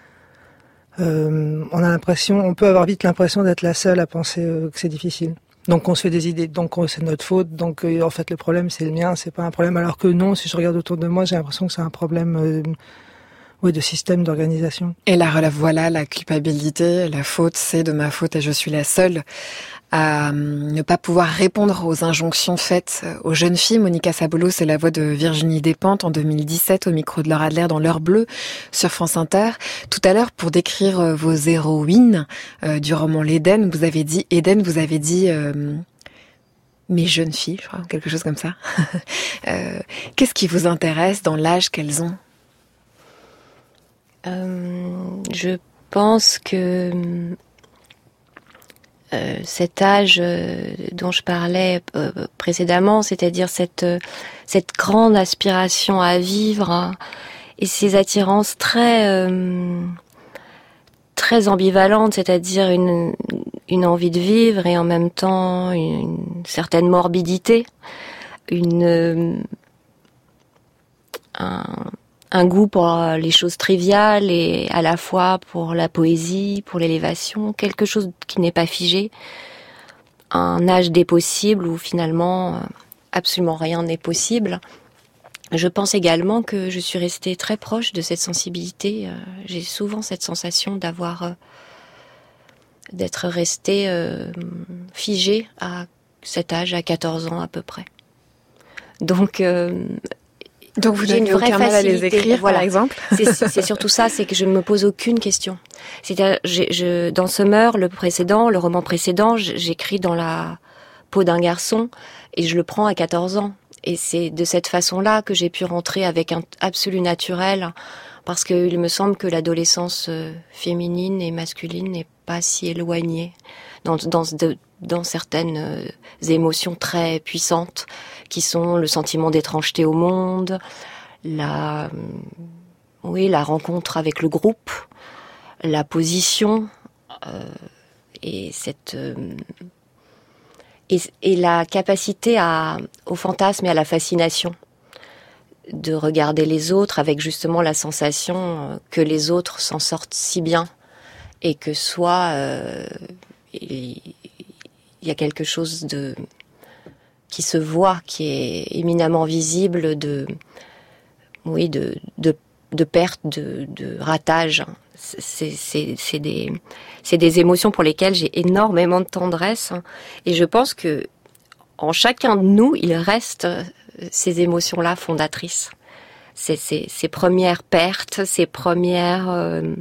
euh, on a l'impression, on peut avoir vite l'impression d'être la seule à penser euh, que c'est difficile. Donc on se fait des idées, donc c'est notre faute, donc euh, en fait le problème c'est le mien, c'est pas un problème. Alors que non, si je regarde autour de moi, j'ai l'impression que c'est un problème. Euh, Oui, de système d'organisation. Et là, voilà, la culpabilité, la faute, c'est de ma faute et je suis la seule à ne pas pouvoir répondre aux injonctions faites aux jeunes filles. Monica Sabolo, c'est la voix de Virginie Despentes en deux mille dix-sept au micro de Laura Adler dans L'Heure Bleue sur France Inter. Tout à l'heure, pour décrire vos héroïnes euh, du roman L'Éden, vous avez dit, Éden, vous avez dit... Euh, mes jeunes filles, je crois, quelque chose comme ça. euh, qu'est-ce qui vous intéresse dans l'âge qu'elles ont ? Euh, je pense que euh, cet âge euh, dont je parlais euh, précédemment, c'est-à-dire cette euh, cette grande aspiration à vivre, hein, et ces attirances très euh, très ambivalentes, c'est-à-dire une une envie de vivre et en même temps une, une certaine morbidité, une euh, un un goût pour les choses triviales et à la fois pour la poésie, pour l'élévation, quelque chose qui n'est pas figé, un âge des possibles où finalement absolument rien n'est possible. Je pense également que je suis restée très proche de cette sensibilité. J'ai souvent cette sensation d'avoir, d'être restée figée à cet âge, à quatorze ans à peu près. Donc... Euh, Donc vous n'avez aucun mal à les écrire, voilà. Par exemple. c'est, c'est surtout ça, c'est que je ne me pose aucune question. C'est-à-dire, je, je, dans Summer, le précédent, le roman précédent, j'écris dans la peau d'un garçon et je le prends à quatorze ans. Et c'est de cette façon-là que j'ai pu rentrer avec un absolu naturel, parce qu'il me semble que l'adolescence féminine et masculine n'est pas si éloignée dans, dans, de, dans certaines euh, émotions très puissantes qui sont le sentiment d'étrangeté au monde, la, oui, la rencontre avec le groupe, la position euh, et cette euh, et, et la capacité à au fantasme et à la fascination de regarder les autres avec justement la sensation que les autres s'en sortent si bien et que soit euh, il y a quelque chose de qui se voit, qui est éminemment visible de oui de de de perte, de, de ratage. C'est, c'est, c'est, des, c'est des émotions pour lesquelles j'ai énormément de tendresse. Et je pense que en chacun de nous, il reste ces émotions-là fondatrices. C'est, c'est, ces premières pertes, ces premières euh,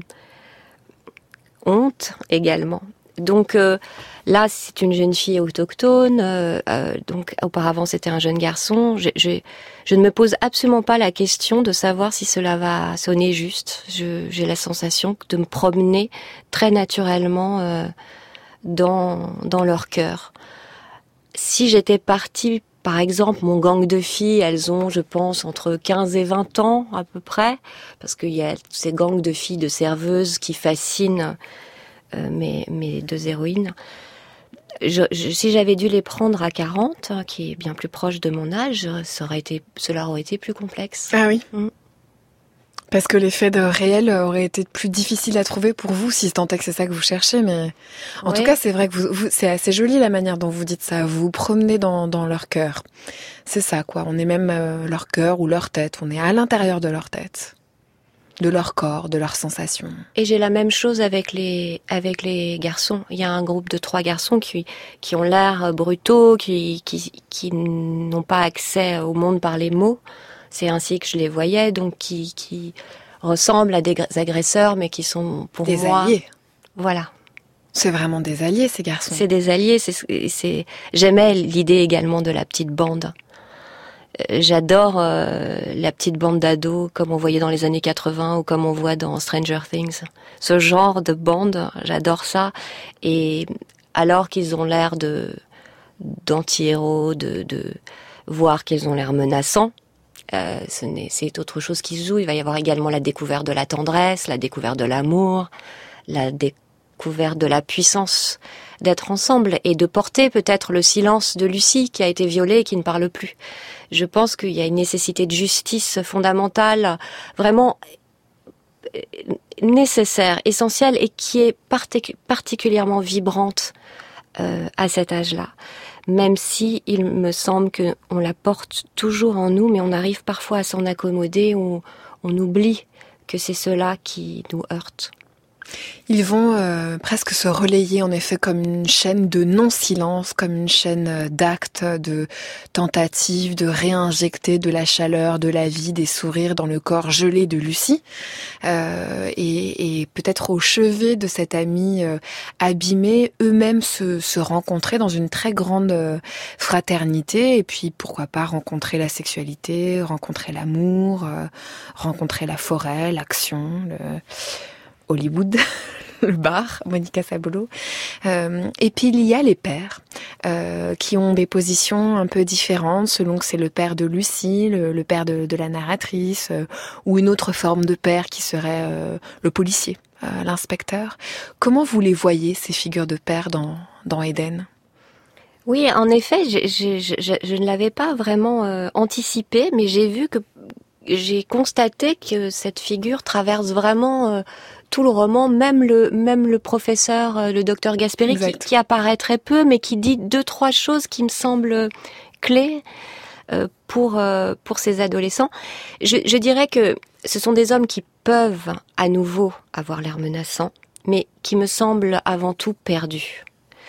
hontes également. Donc euh, là, c'est une jeune fille autochtone. Euh, euh, donc auparavant, c'était un jeune garçon. Je, je, je ne me pose absolument pas la question de savoir si cela va sonner juste. Je, j'ai la sensation de me promener très naturellement euh, dans dans leur cœur. Si j'étais partie, par exemple, mon gang de filles, elles ont, je pense, entre quinze et vingt ans à peu près, parce qu'il y a ces gangs de filles de serveuses qui fascinent Euh, mes, mes deux héroïnes. Je, je, si j'avais dû les prendre à quarante, hein, qui est bien plus proche de mon âge, ça aurait été, cela aurait été plus complexe. Ah oui. Mm. Parce que l'effet de réel aurait été plus difficile à trouver pour vous, si tant est que c'est ça que vous cherchez. Mais en ouais. tout cas, c'est vrai que vous, vous, c'est assez joli la manière dont vous dites ça. Vous vous promenez dans, dans leur cœur. C'est ça, quoi. On est même euh, leur cœur ou leur tête. On est à l'intérieur de leur tête. De leur corps, de leurs sensations. Et j'ai la même chose avec les avec les garçons. Il y a un groupe de trois garçons qui qui ont l'air brutaux, qui qui qui n'ont pas accès au monde par les mots. C'est ainsi que je les voyais, donc qui qui ressemblent à des agresseurs, mais qui sont pour des moi alliés. Voilà. C'est vraiment des alliés, ces garçons. C'est des alliés. C'est c'est. J'aimais l'idée également de la petite bande. J'adore euh, la petite bande d'ados comme on voyait dans les années quatre-vingts ou comme on voit dans Stranger Things. Ce genre de bande, j'adore ça. Et alors qu'ils ont l'air de d'anti-héros, de, de voir qu'ils ont l'air menaçants, euh, ce n'est, c'est autre chose qui se joue. Il va y avoir également la découverte de la tendresse, la découverte de l'amour, la découverte de la puissance d'être ensemble et de porter peut-être le silence de Lucie qui a été violée et qui ne parle plus. Je pense qu'il y a une nécessité de justice fondamentale, vraiment nécessaire, essentielle et qui est partic- particulièrement vibrante euh, à cet âge-là. Même si il me semble qu'on la porte toujours en nous, mais on arrive parfois à s'en accommoder ou on oublie que c'est cela qui nous heurte. Ils vont euh, presque se relayer en effet comme une chaîne de non-silence, comme une chaîne d'actes, de tentatives de réinjecter de la chaleur, de la vie, des sourires dans le corps gelé de Lucie. Euh, et, et peut-être au chevet de cette amie euh, abîmée, eux-mêmes se, se rencontrer dans une très grande euh, fraternité. Et puis pourquoi pas rencontrer la sexualité, rencontrer l'amour, euh, rencontrer la forêt, l'action, le... Hollywood, le bar, Monica Sabolo. Euh, et puis il y a les pères euh, qui ont des positions un peu différentes selon que c'est le père de Lucie, le, le père de, de la narratrice, euh, ou une autre forme de père qui serait euh, le policier, euh, l'inspecteur. Comment vous les voyez, ces figures de père dans, dans Éden ? Oui, en effet, je, je, je, je ne l'avais pas vraiment euh, anticipé, mais j'ai vu que j'ai constaté que cette figure traverse vraiment euh, tout le roman, même le même le professeur, euh, le docteur Gasperi, qui, qui apparaît très peu, mais qui dit deux trois choses qui me semblent clés euh, pour euh, pour ces adolescents. Je, je dirais que ce sont des hommes qui peuvent à nouveau avoir l'air menaçants, mais qui me semblent avant tout perdus.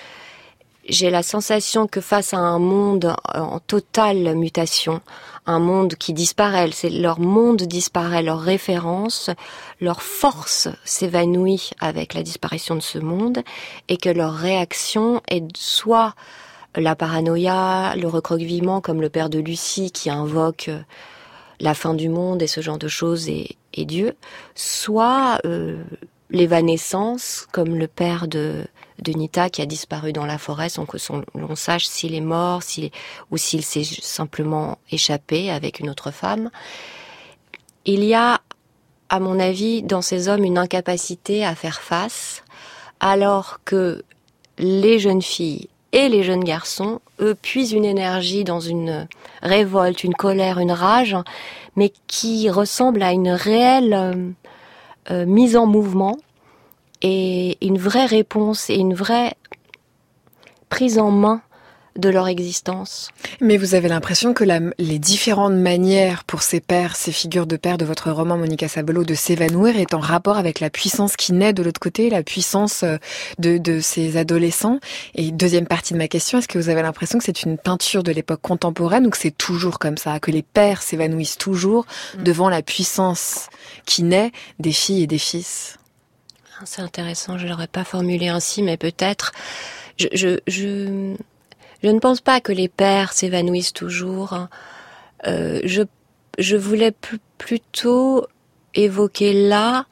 J'ai la sensation que face à un monde en totale mutation, un monde qui disparaît, c'est leur monde disparaît, leur référence, leur force s'évanouit avec la disparition de ce monde, et que leur réaction est soit la paranoïa, le recroquevillement, comme le père de Lucie qui invoque la fin du monde et ce genre de choses et, et Dieu, soit euh, l'évanescence, comme le père de de Nita qui a disparu dans la forêt sans que son, l'on sache s'il est mort, s'il, ou s'il s'est simplement échappé avec une autre femme. Il y a à mon avis, dans ces hommes une incapacité à faire face, alors que les jeunes filles et les jeunes garçons, eux, puisent une énergie dans une révolte, une colère, une rage, mais qui ressemble à une réelle euh, euh, mise en mouvement et une vraie réponse et une vraie prise en main de leur existence. Mais vous avez l'impression que la, les différentes manières pour ces pères, ces figures de pères de votre roman Monica Sabelo de s'évanouir est en rapport avec la puissance qui naît de l'autre côté, la puissance de, de ces adolescents. Et deuxième partie de ma question, est-ce que vous avez l'impression que c'est une peinture de l'époque contemporaine ou que c'est toujours comme ça, que les pères s'évanouissent toujours mmh. devant la puissance qui naît des filles et des fils? C'est intéressant, je l'aurais pas formulé ainsi, mais peut-être... Je... je, je... Je ne pense pas que les pères s'évanouissent toujours. Euh, je, je voulais pl- plutôt évoquer là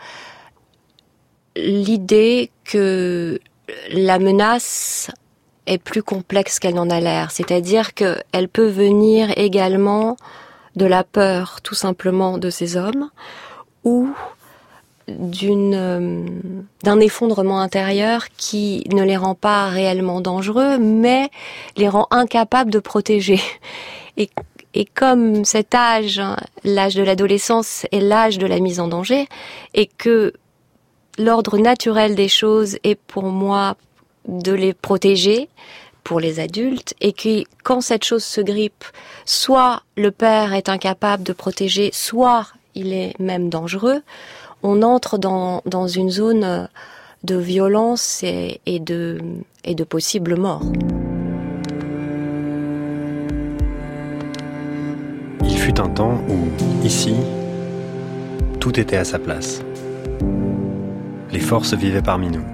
l'idée que la menace est plus complexe qu'elle n'en a l'air. C'est-à-dire qu'elle peut venir également de la peur, tout simplement, de ces hommes, ou d'une euh, d'un effondrement intérieur qui ne les rend pas réellement dangereux, mais les rend incapables de protéger. Et, et comme cet âge, l'âge de l'adolescence, est l'âge de la mise en danger, et que l'ordre naturel des choses est pour moi de les protéger pour les adultes, et que quand cette chose se grippe, soit le père est incapable de protéger, soit il est même dangereux, on entre dans, dans une zone de violence et, et, de, et de possible mort. Il fut un temps où, ici, tout était à sa place. Les forces vivaient parmi nous.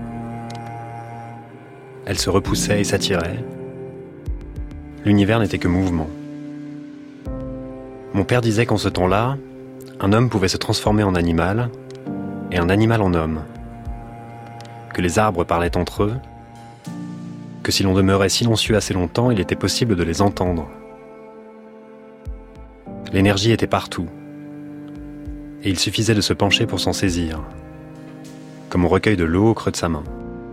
Elles se repoussaient et s'attiraient. L'univers n'était que mouvement. Mon père disait qu'en ce temps-là, un homme pouvait se transformer en animal, et un animal en homme, que les arbres parlaient entre eux, que si l'on demeurait silencieux assez longtemps, il était possible de les entendre. L'énergie était partout, et il suffisait de se pencher pour s'en saisir, comme on recueille de l'eau au creux de sa main.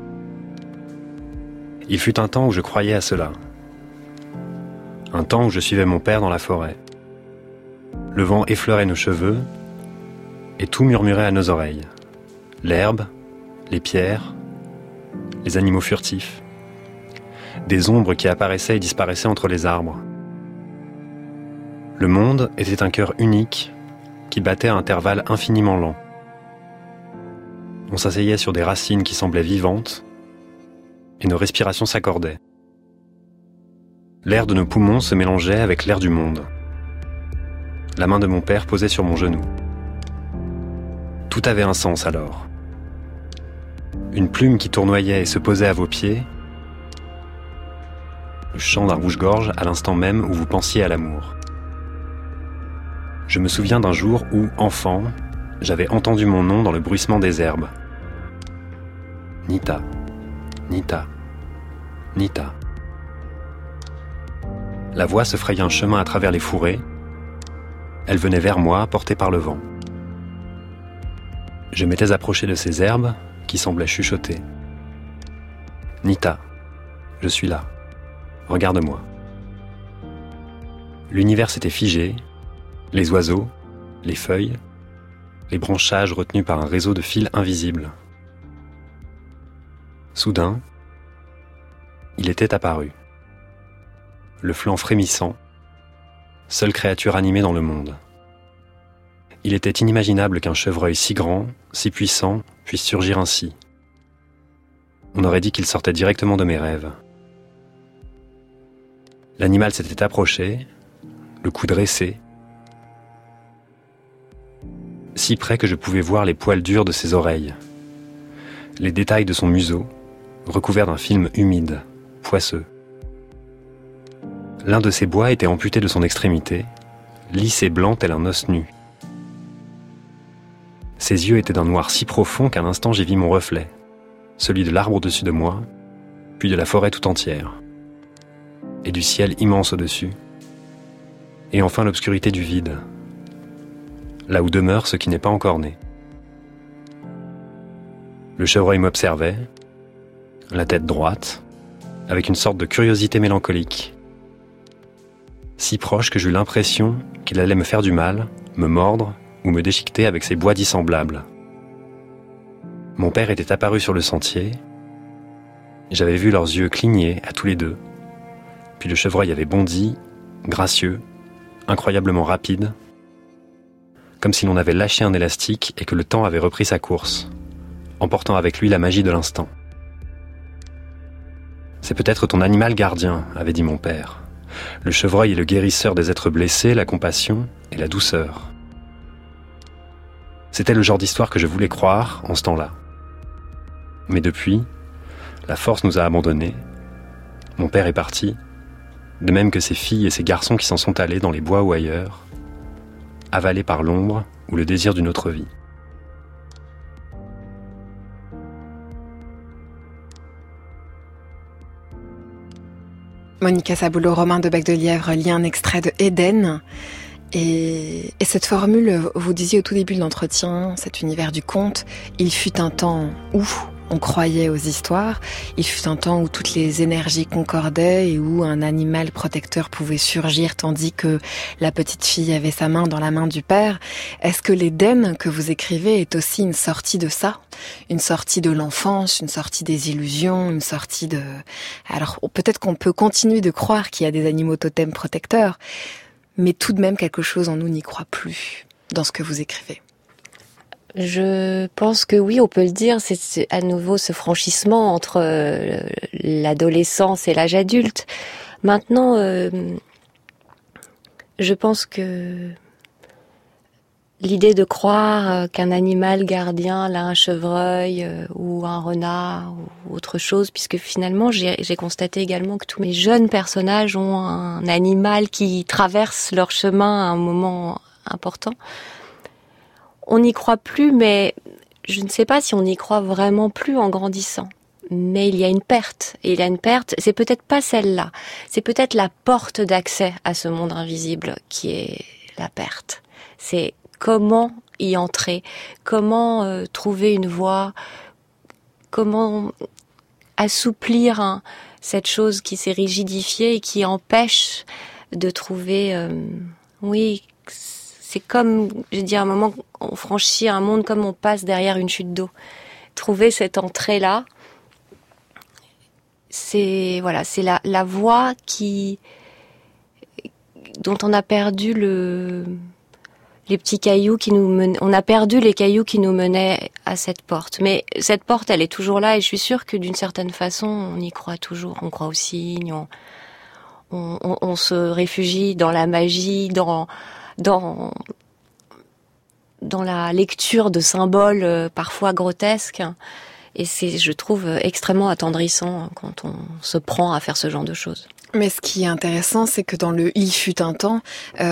Il fut un temps où je croyais à cela, un temps où je suivais mon père dans la forêt. Le vent effleurait nos cheveux, et tout murmurait à nos oreilles. L'herbe, les pierres, les animaux furtifs, des ombres qui apparaissaient et disparaissaient entre les arbres. Le monde était un cœur unique qui battait à intervalles infiniment lents. On s'asseyait sur des racines qui semblaient vivantes et nos respirations s'accordaient. L'air de nos poumons se mélangeait avec l'air du monde. La main de mon père posait sur mon genou. Tout avait un sens alors. Une plume qui tournoyait et se posait à vos pieds. Le chant d'un rouge-gorge à l'instant même où vous pensiez à l'amour. Je me souviens d'un jour où, enfant, j'avais entendu mon nom dans le bruissement des herbes. Nita, Nita, Nita. La voix se frayait un chemin à travers les fourrés. Elle venait vers moi, portée par le vent. Je m'étais approché de ces herbes qui semblaient chuchoter. Nita, je suis là. Regarde-moi. L'univers s'était figé, les oiseaux, les feuilles, les branchages retenus par un réseau de fils invisibles. Soudain, il était apparu. Le flanc frémissant, seule créature animée dans le monde. Il était inimaginable qu'un chevreuil si grand, si puissant, puisse surgir ainsi. On aurait dit qu'il sortait directement de mes rêves. L'animal s'était approché, le cou dressé, si près que je pouvais voir les poils durs de ses oreilles, les détails de son museau, recouvert d'un film humide, poisseux. L'un de ses bois était amputé de son extrémité, lisse et blanc tel un os nu. Ses yeux étaient d'un noir si profond qu'un instant j'y vis mon reflet, celui de l'arbre au-dessus de moi, puis de la forêt tout entière, et du ciel immense au-dessus, et enfin l'obscurité du vide, là où demeure ce qui n'est pas encore né. Le chevreuil m'observait, la tête droite, avec une sorte de curiosité mélancolique. Si proche que j'eus l'impression qu'il allait me faire du mal, me mordre ou me déchiqueter avec ses bois dissemblables. Mon père était apparu sur le sentier. J'avais vu leurs yeux cligner à tous les deux. Puis le chevreuil avait bondi, gracieux, incroyablement rapide, comme si l'on avait lâché un élastique et que le temps avait repris sa course, emportant avec lui la magie de l'instant. « C'est peut-être ton animal gardien », avait dit mon père. Le chevreuil est le guérisseur des êtres blessés, la compassion et la douceur. C'était le genre d'histoire que je voulais croire en ce temps-là. Mais depuis, la force nous a abandonnés. Mon père est parti, de même que ses filles et ses garçons qui s'en sont allés dans les bois ou ailleurs, avalés par l'ombre ou le désir d'une autre vie. Monica Sabolo, Romain de Bec-de-Lièvre lit un extrait de Éden. Et, et cette formule, vous disiez au tout début de l'entretien, cet univers du conte, il fut un temps où on croyait aux histoires, il fut un temps où toutes les énergies concordaient et où un animal protecteur pouvait surgir tandis que la petite fille avait sa main dans la main du père. Est-ce que l'Éden que vous écrivez est aussi une sortie de ça? Une sortie de l'enfance, une sortie des illusions, une sortie de... Alors peut-être qu'on peut continuer de croire qu'il y a des animaux totems protecteurs, mais tout de même quelque chose en nous n'y croit plus dans ce que vous écrivez. Je pense que oui, on peut le dire, c'est à nouveau ce franchissement entre euh, l'adolescence et l'âge adulte. Maintenant, euh, je pense que l'idée de croire qu'un animal gardien, là un chevreuil euh, ou un renard ou autre chose, puisque finalement j'ai, j'ai constaté également que tous mes jeunes personnages ont un animal qui traverse leur chemin à un moment important. On n'y croit plus, mais je ne sais pas si on y croit vraiment plus en grandissant. Mais il y a une perte. Et il y a une perte, c'est peut-être pas celle-là. C'est peut-être la porte d'accès à ce monde invisible qui est la perte. C'est comment y entrer, comment euh, trouver une voie, comment assouplir hein, cette chose qui s'est rigidifiée et qui empêche de trouver... Euh, oui... C'est comme, je dis à un moment, on franchit un monde comme on passe derrière une chute d'eau. Trouver cette entrée-là, c'est voilà, c'est la, la voie qui, dont on a perdu le, les petits cailloux qui nous menaient. On a perdu les cailloux qui nous menaient à cette porte. Mais cette porte, elle est toujours là, et je suis sûre que d'une certaine façon, on y croit toujours. On croit aux signes, on, on, on, on se réfugie dans la magie, dans dans dans la lecture de symboles euh, parfois grotesques, et c'est, je trouve, extrêmement attendrissant quand on se prend à faire ce genre de choses. Mais ce qui est intéressant, c'est que dans le « Il fut un temps euh, »,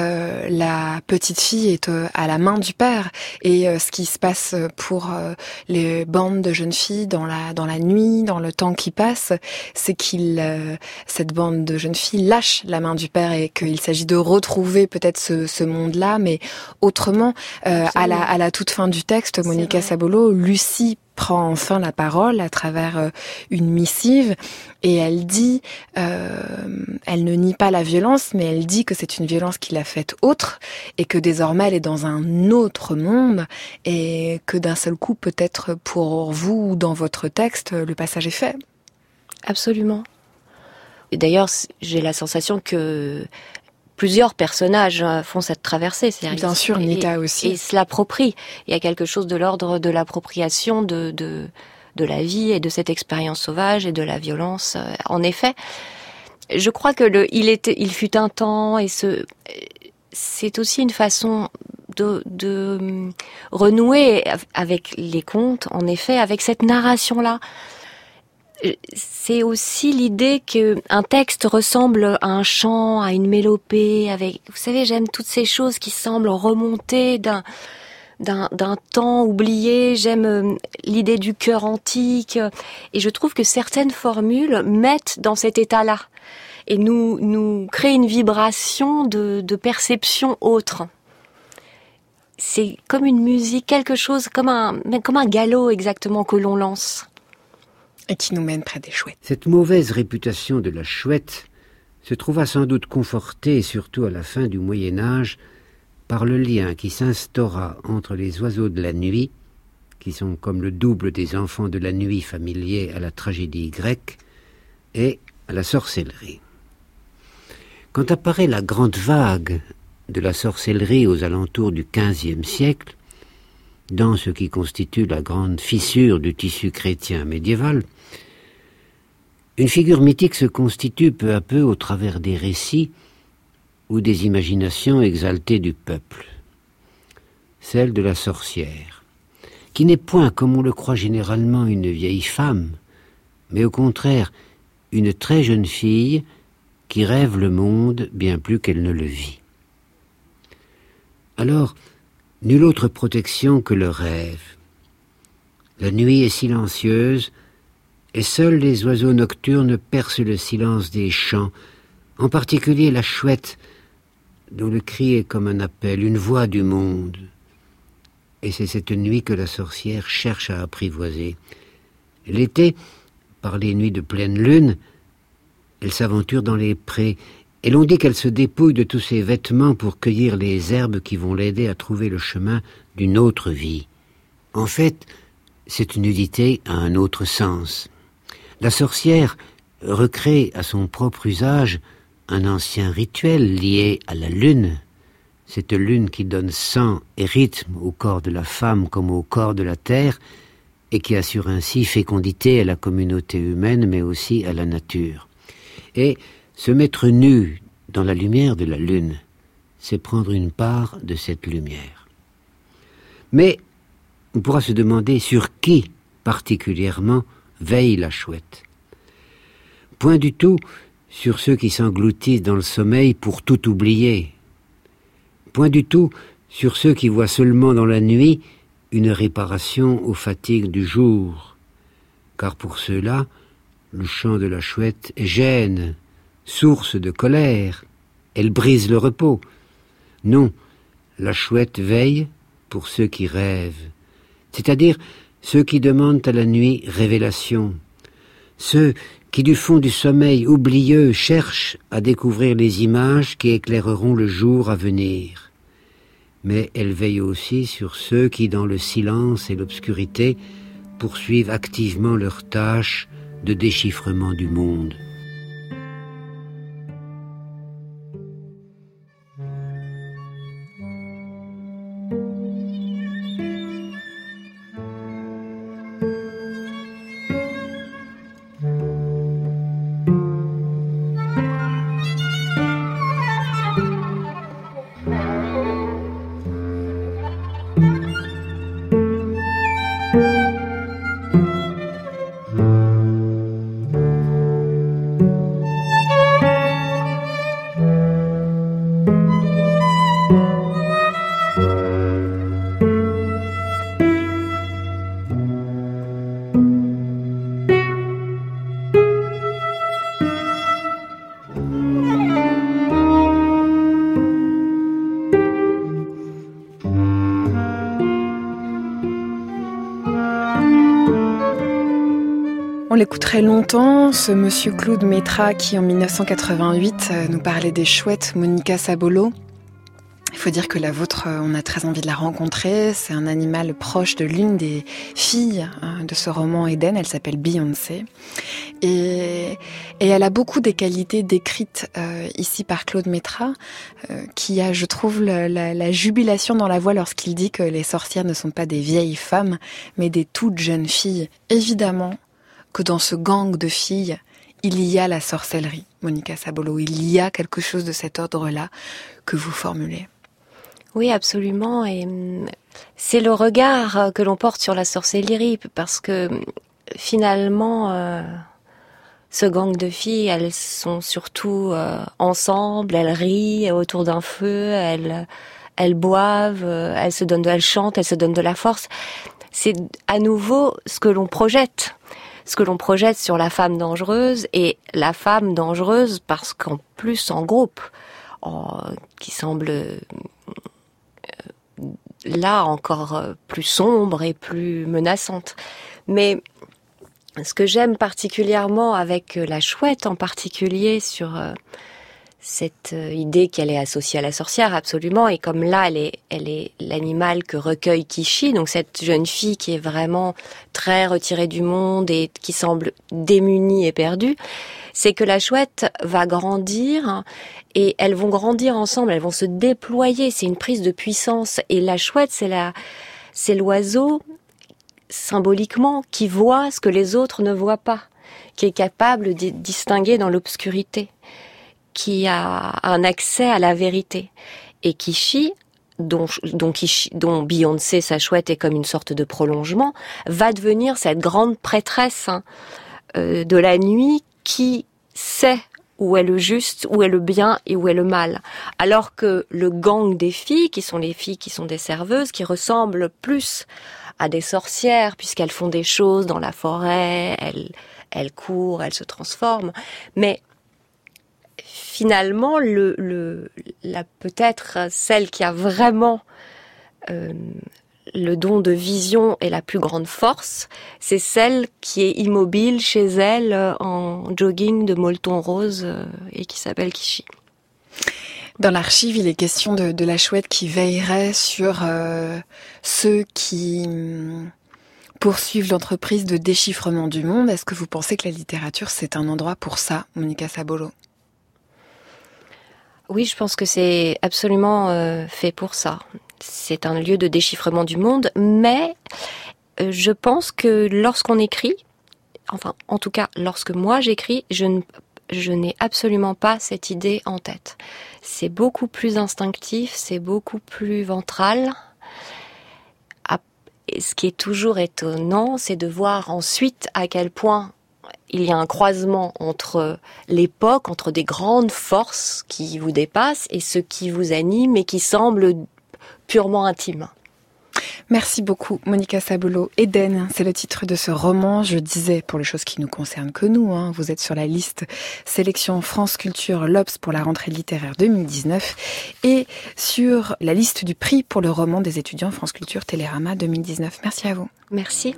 la petite fille est euh, à la main du père. Et euh, ce qui se passe pour euh, les bandes de jeunes filles dans la dans la nuit, dans le temps qui passe, c'est qu'il euh, cette bande de jeunes filles lâche la main du père et qu'il s'agit de retrouver peut-être ce, ce monde-là, mais autrement. Euh, à la à la toute fin du texte, Monica Sabolo, Lucie prend enfin la parole à travers euh, une missive et elle dit, euh, elle ne nie pas la violence, mais elle dit que c'est une violence qui l'a faite autre et que désormais elle est dans un autre monde et que d'un seul coup, peut-être pour vous ou dans votre texte, le passage est fait. Absolument. Et d'ailleurs, j'ai la sensation que plusieurs personnages font cette traversée. C'est-à-dire Bien sûr, Nita aussi. Et se l'approprient. Il y a quelque chose de l'ordre de l'appropriation de, de, de la vie et de cette expérience sauvage et de la violence. En effet, je crois que le, il était, il fut un temps, et ce, c'est aussi une façon de, de renouer avec les contes, en effet, avec cette narration-là. C'est aussi l'idée que un texte ressemble à un chant, à une mélopée, avec, vous savez, j'aime toutes ces choses qui semblent remonter d'un, d'un, d'un temps oublié. J'aime l'idée du chœur antique, et je trouve que certaines formules mettent dans cet état-là et nous, nous créent une vibration de, de perception autre. c'est comme une musique, quelque chose, comme un, comme un galop exactement que l'on lance. Et qui nous mène près des chouettes. Cette mauvaise réputation de la chouette se trouva sans doute confortée, surtout à la fin du Moyen-Âge, par le lien qui s'instaura entre les oiseaux de la nuit, qui sont comme le double des enfants de la nuit familiers à la tragédie grecque, et à la sorcellerie. Quand apparaît la grande vague de la sorcellerie aux alentours du quinzième siècle, dans ce qui constitue la grande fissure du tissu chrétien médiéval, une figure mythique se constitue peu à peu au travers des récits ou des imaginations exaltées du peuple, celle de la sorcière, qui n'est point, comme on le croit généralement, une vieille femme, mais au contraire une très jeune fille qui rêve le monde bien plus qu'elle ne le vit. Alors, nulle autre protection que le rêve. La nuit est silencieuse, et seuls les oiseaux nocturnes percent le silence des champs, en particulier la chouette, dont le cri est comme un appel, une voix du monde. Et c'est cette nuit que la sorcière cherche à apprivoiser. L'été, par les nuits de pleine lune, elle s'aventure dans les prés, et l'on dit qu'elle se dépouille de tous ses vêtements pour cueillir les herbes qui vont l'aider à trouver le chemin d'une autre vie. En fait, cette nudité a un autre sens. La sorcière recrée à son propre usage un ancien rituel lié à la lune, cette lune qui donne sang et rythme au corps de la femme comme au corps de la terre, et qui assure ainsi fécondité à la communauté humaine, mais aussi à la nature. Et se mettre nu dans la lumière de la lune, c'est prendre une part de cette lumière. Mais on pourra se demander sur qui particulièrement veille la chouette. Point du tout sur ceux qui s'engloutissent dans le sommeil pour tout oublier. Point du tout sur ceux qui voient seulement dans la nuit une réparation aux fatigues du jour. Car pour ceux-là, le chant de la chouette est gêne, source de colère, elle brise le repos. Non, la chouette veille pour ceux qui rêvent, c'est-à-dire ceux qui demandent à la nuit révélation, ceux qui du fond du sommeil oublieux cherchent à découvrir les images qui éclaireront le jour à venir. Mais elle veille aussi sur ceux qui, dans le silence et l'obscurité, poursuivent activement leur tâche de déchiffrement du monde. On l'écoute très longtemps, ce monsieur Claude Métra qui en mille neuf cent quatre-vingt-huit nous parlait des chouettes, Monica Sabolo. Il faut dire que la vôtre, on a très envie de la rencontrer. C'est un animal proche de l'une des filles hein, de ce roman Eden. Elle s'appelle Beyoncé. Et, et elle a beaucoup des qualités décrites euh, ici par Claude Métra, euh, qui a, je trouve, la, la, la jubilation dans la voix lorsqu'il dit que les sorcières ne sont pas des vieilles femmes, mais des toutes jeunes filles. Évidemment que dans ce gang de filles, il y a la sorcellerie, Monica Sabolo. Il y a quelque chose de cet ordre-là que vous formulez. Oui, absolument. Et c'est le regard que l'on porte sur la sorcellerie, parce que finalement, euh, ce gang de filles, elles sont surtout euh, ensemble, elles rient autour d'un feu, elles, elles boivent, elles se donnent, elles chantent, elles se donnent de la force. C'est à nouveau ce que l'on projette. Ce que l'on projette sur la femme dangereuse, et la femme dangereuse parce qu'en plus en groupe, en, qui semble euh, là encore euh, plus sombre et plus menaçante. Mais ce que j'aime particulièrement avec la chouette, en particulier sur euh, cette idée qu'elle est associée à la sorcière, absolument, et comme là, elle est, elle est l'animal que recueille Kishi, donc cette jeune fille qui est vraiment très retirée du monde et qui semble démunie et perdue, c'est que la chouette va grandir et elles vont grandir ensemble, elles vont se déployer, c'est une prise de puissance. Et la chouette, c'est la, c'est l'oiseau, symboliquement, qui voit ce que les autres ne voient pas, qui est capable de distinguer dans l'obscurité, qui a un accès à la vérité. Et Kishi, dont, dont, Kishi, dont Beyoncé, sa chouette, est comme une sorte de prolongement, va devenir cette grande prêtresse hein, euh, de la nuit qui sait où est le juste, où est le bien et où est le mal. Alors que le gang des filles, qui sont les filles qui sont des serveuses, qui ressemblent plus à des sorcières, puisqu'elles font des choses dans la forêt, elles, elles courent, elles se transforment, mais finalement, le, le, la, peut-être celle qui a vraiment euh, le don de vision et la plus grande force, c'est celle qui est immobile chez elle en jogging de molleton rose euh, et qui s'appelle Kishi. Dans l'archive, il est question de, de la chouette qui veillerait sur euh, ceux qui hum, poursuivent l'entreprise de déchiffrement du monde. Est-ce que vous pensez que la littérature, c'est un endroit pour ça, Monica Sabolo ? Oui, je pense que c'est absolument euh, fait pour ça. C'est un lieu de déchiffrement du monde, mais euh, je pense que lorsqu'on écrit, enfin, en tout cas, lorsque moi j'écris, je ne, je n'ai absolument pas cette idée en tête. C'est beaucoup plus instinctif, c'est beaucoup plus ventral. Et ce qui est toujours étonnant, c'est de voir ensuite à quel point il y a un croisement entre l'époque, entre des grandes forces qui vous dépassent et ce qui vous anime et qui semble purement intime. Merci beaucoup, Monica Sabolo. Éden, c'est le titre de ce roman. Je disais, pour les choses qui nous concernent que nous, hein, vous êtes sur la liste sélection France Culture L'Obs pour la rentrée littéraire deux mille dix-neuf et sur la liste du prix pour le roman des étudiants France Culture Télérama deux mille dix-neuf. Merci à vous. Merci.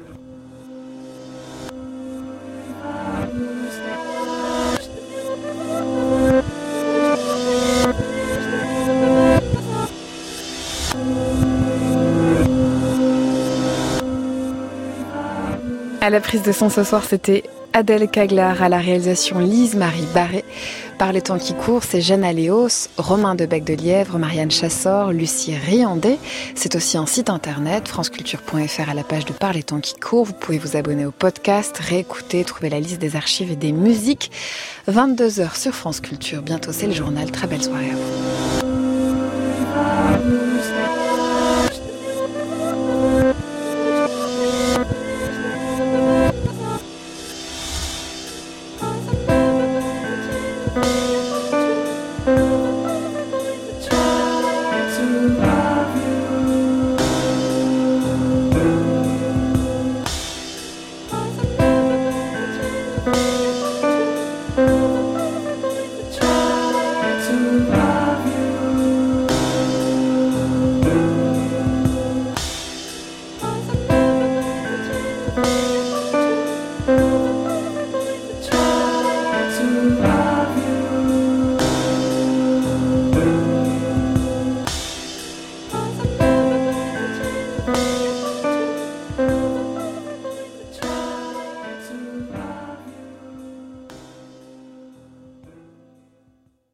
À la prise de son ce soir, c'était Adèle Caglar, à la réalisation Lise-Marie Barré. Par les temps qui courent, c'est Jeanne Aléos, Romain de Bec de Lièvre, Marianne Chassor, Lucie Riandé. C'est aussi un site internet, franceculture point f r, à la page de Par les temps qui courent. Vous pouvez vous abonner au podcast, réécouter, trouver la liste des archives et des musiques. vingt-deux heures sur France Culture. Bientôt, c'est le journal. Très belle soirée à vous.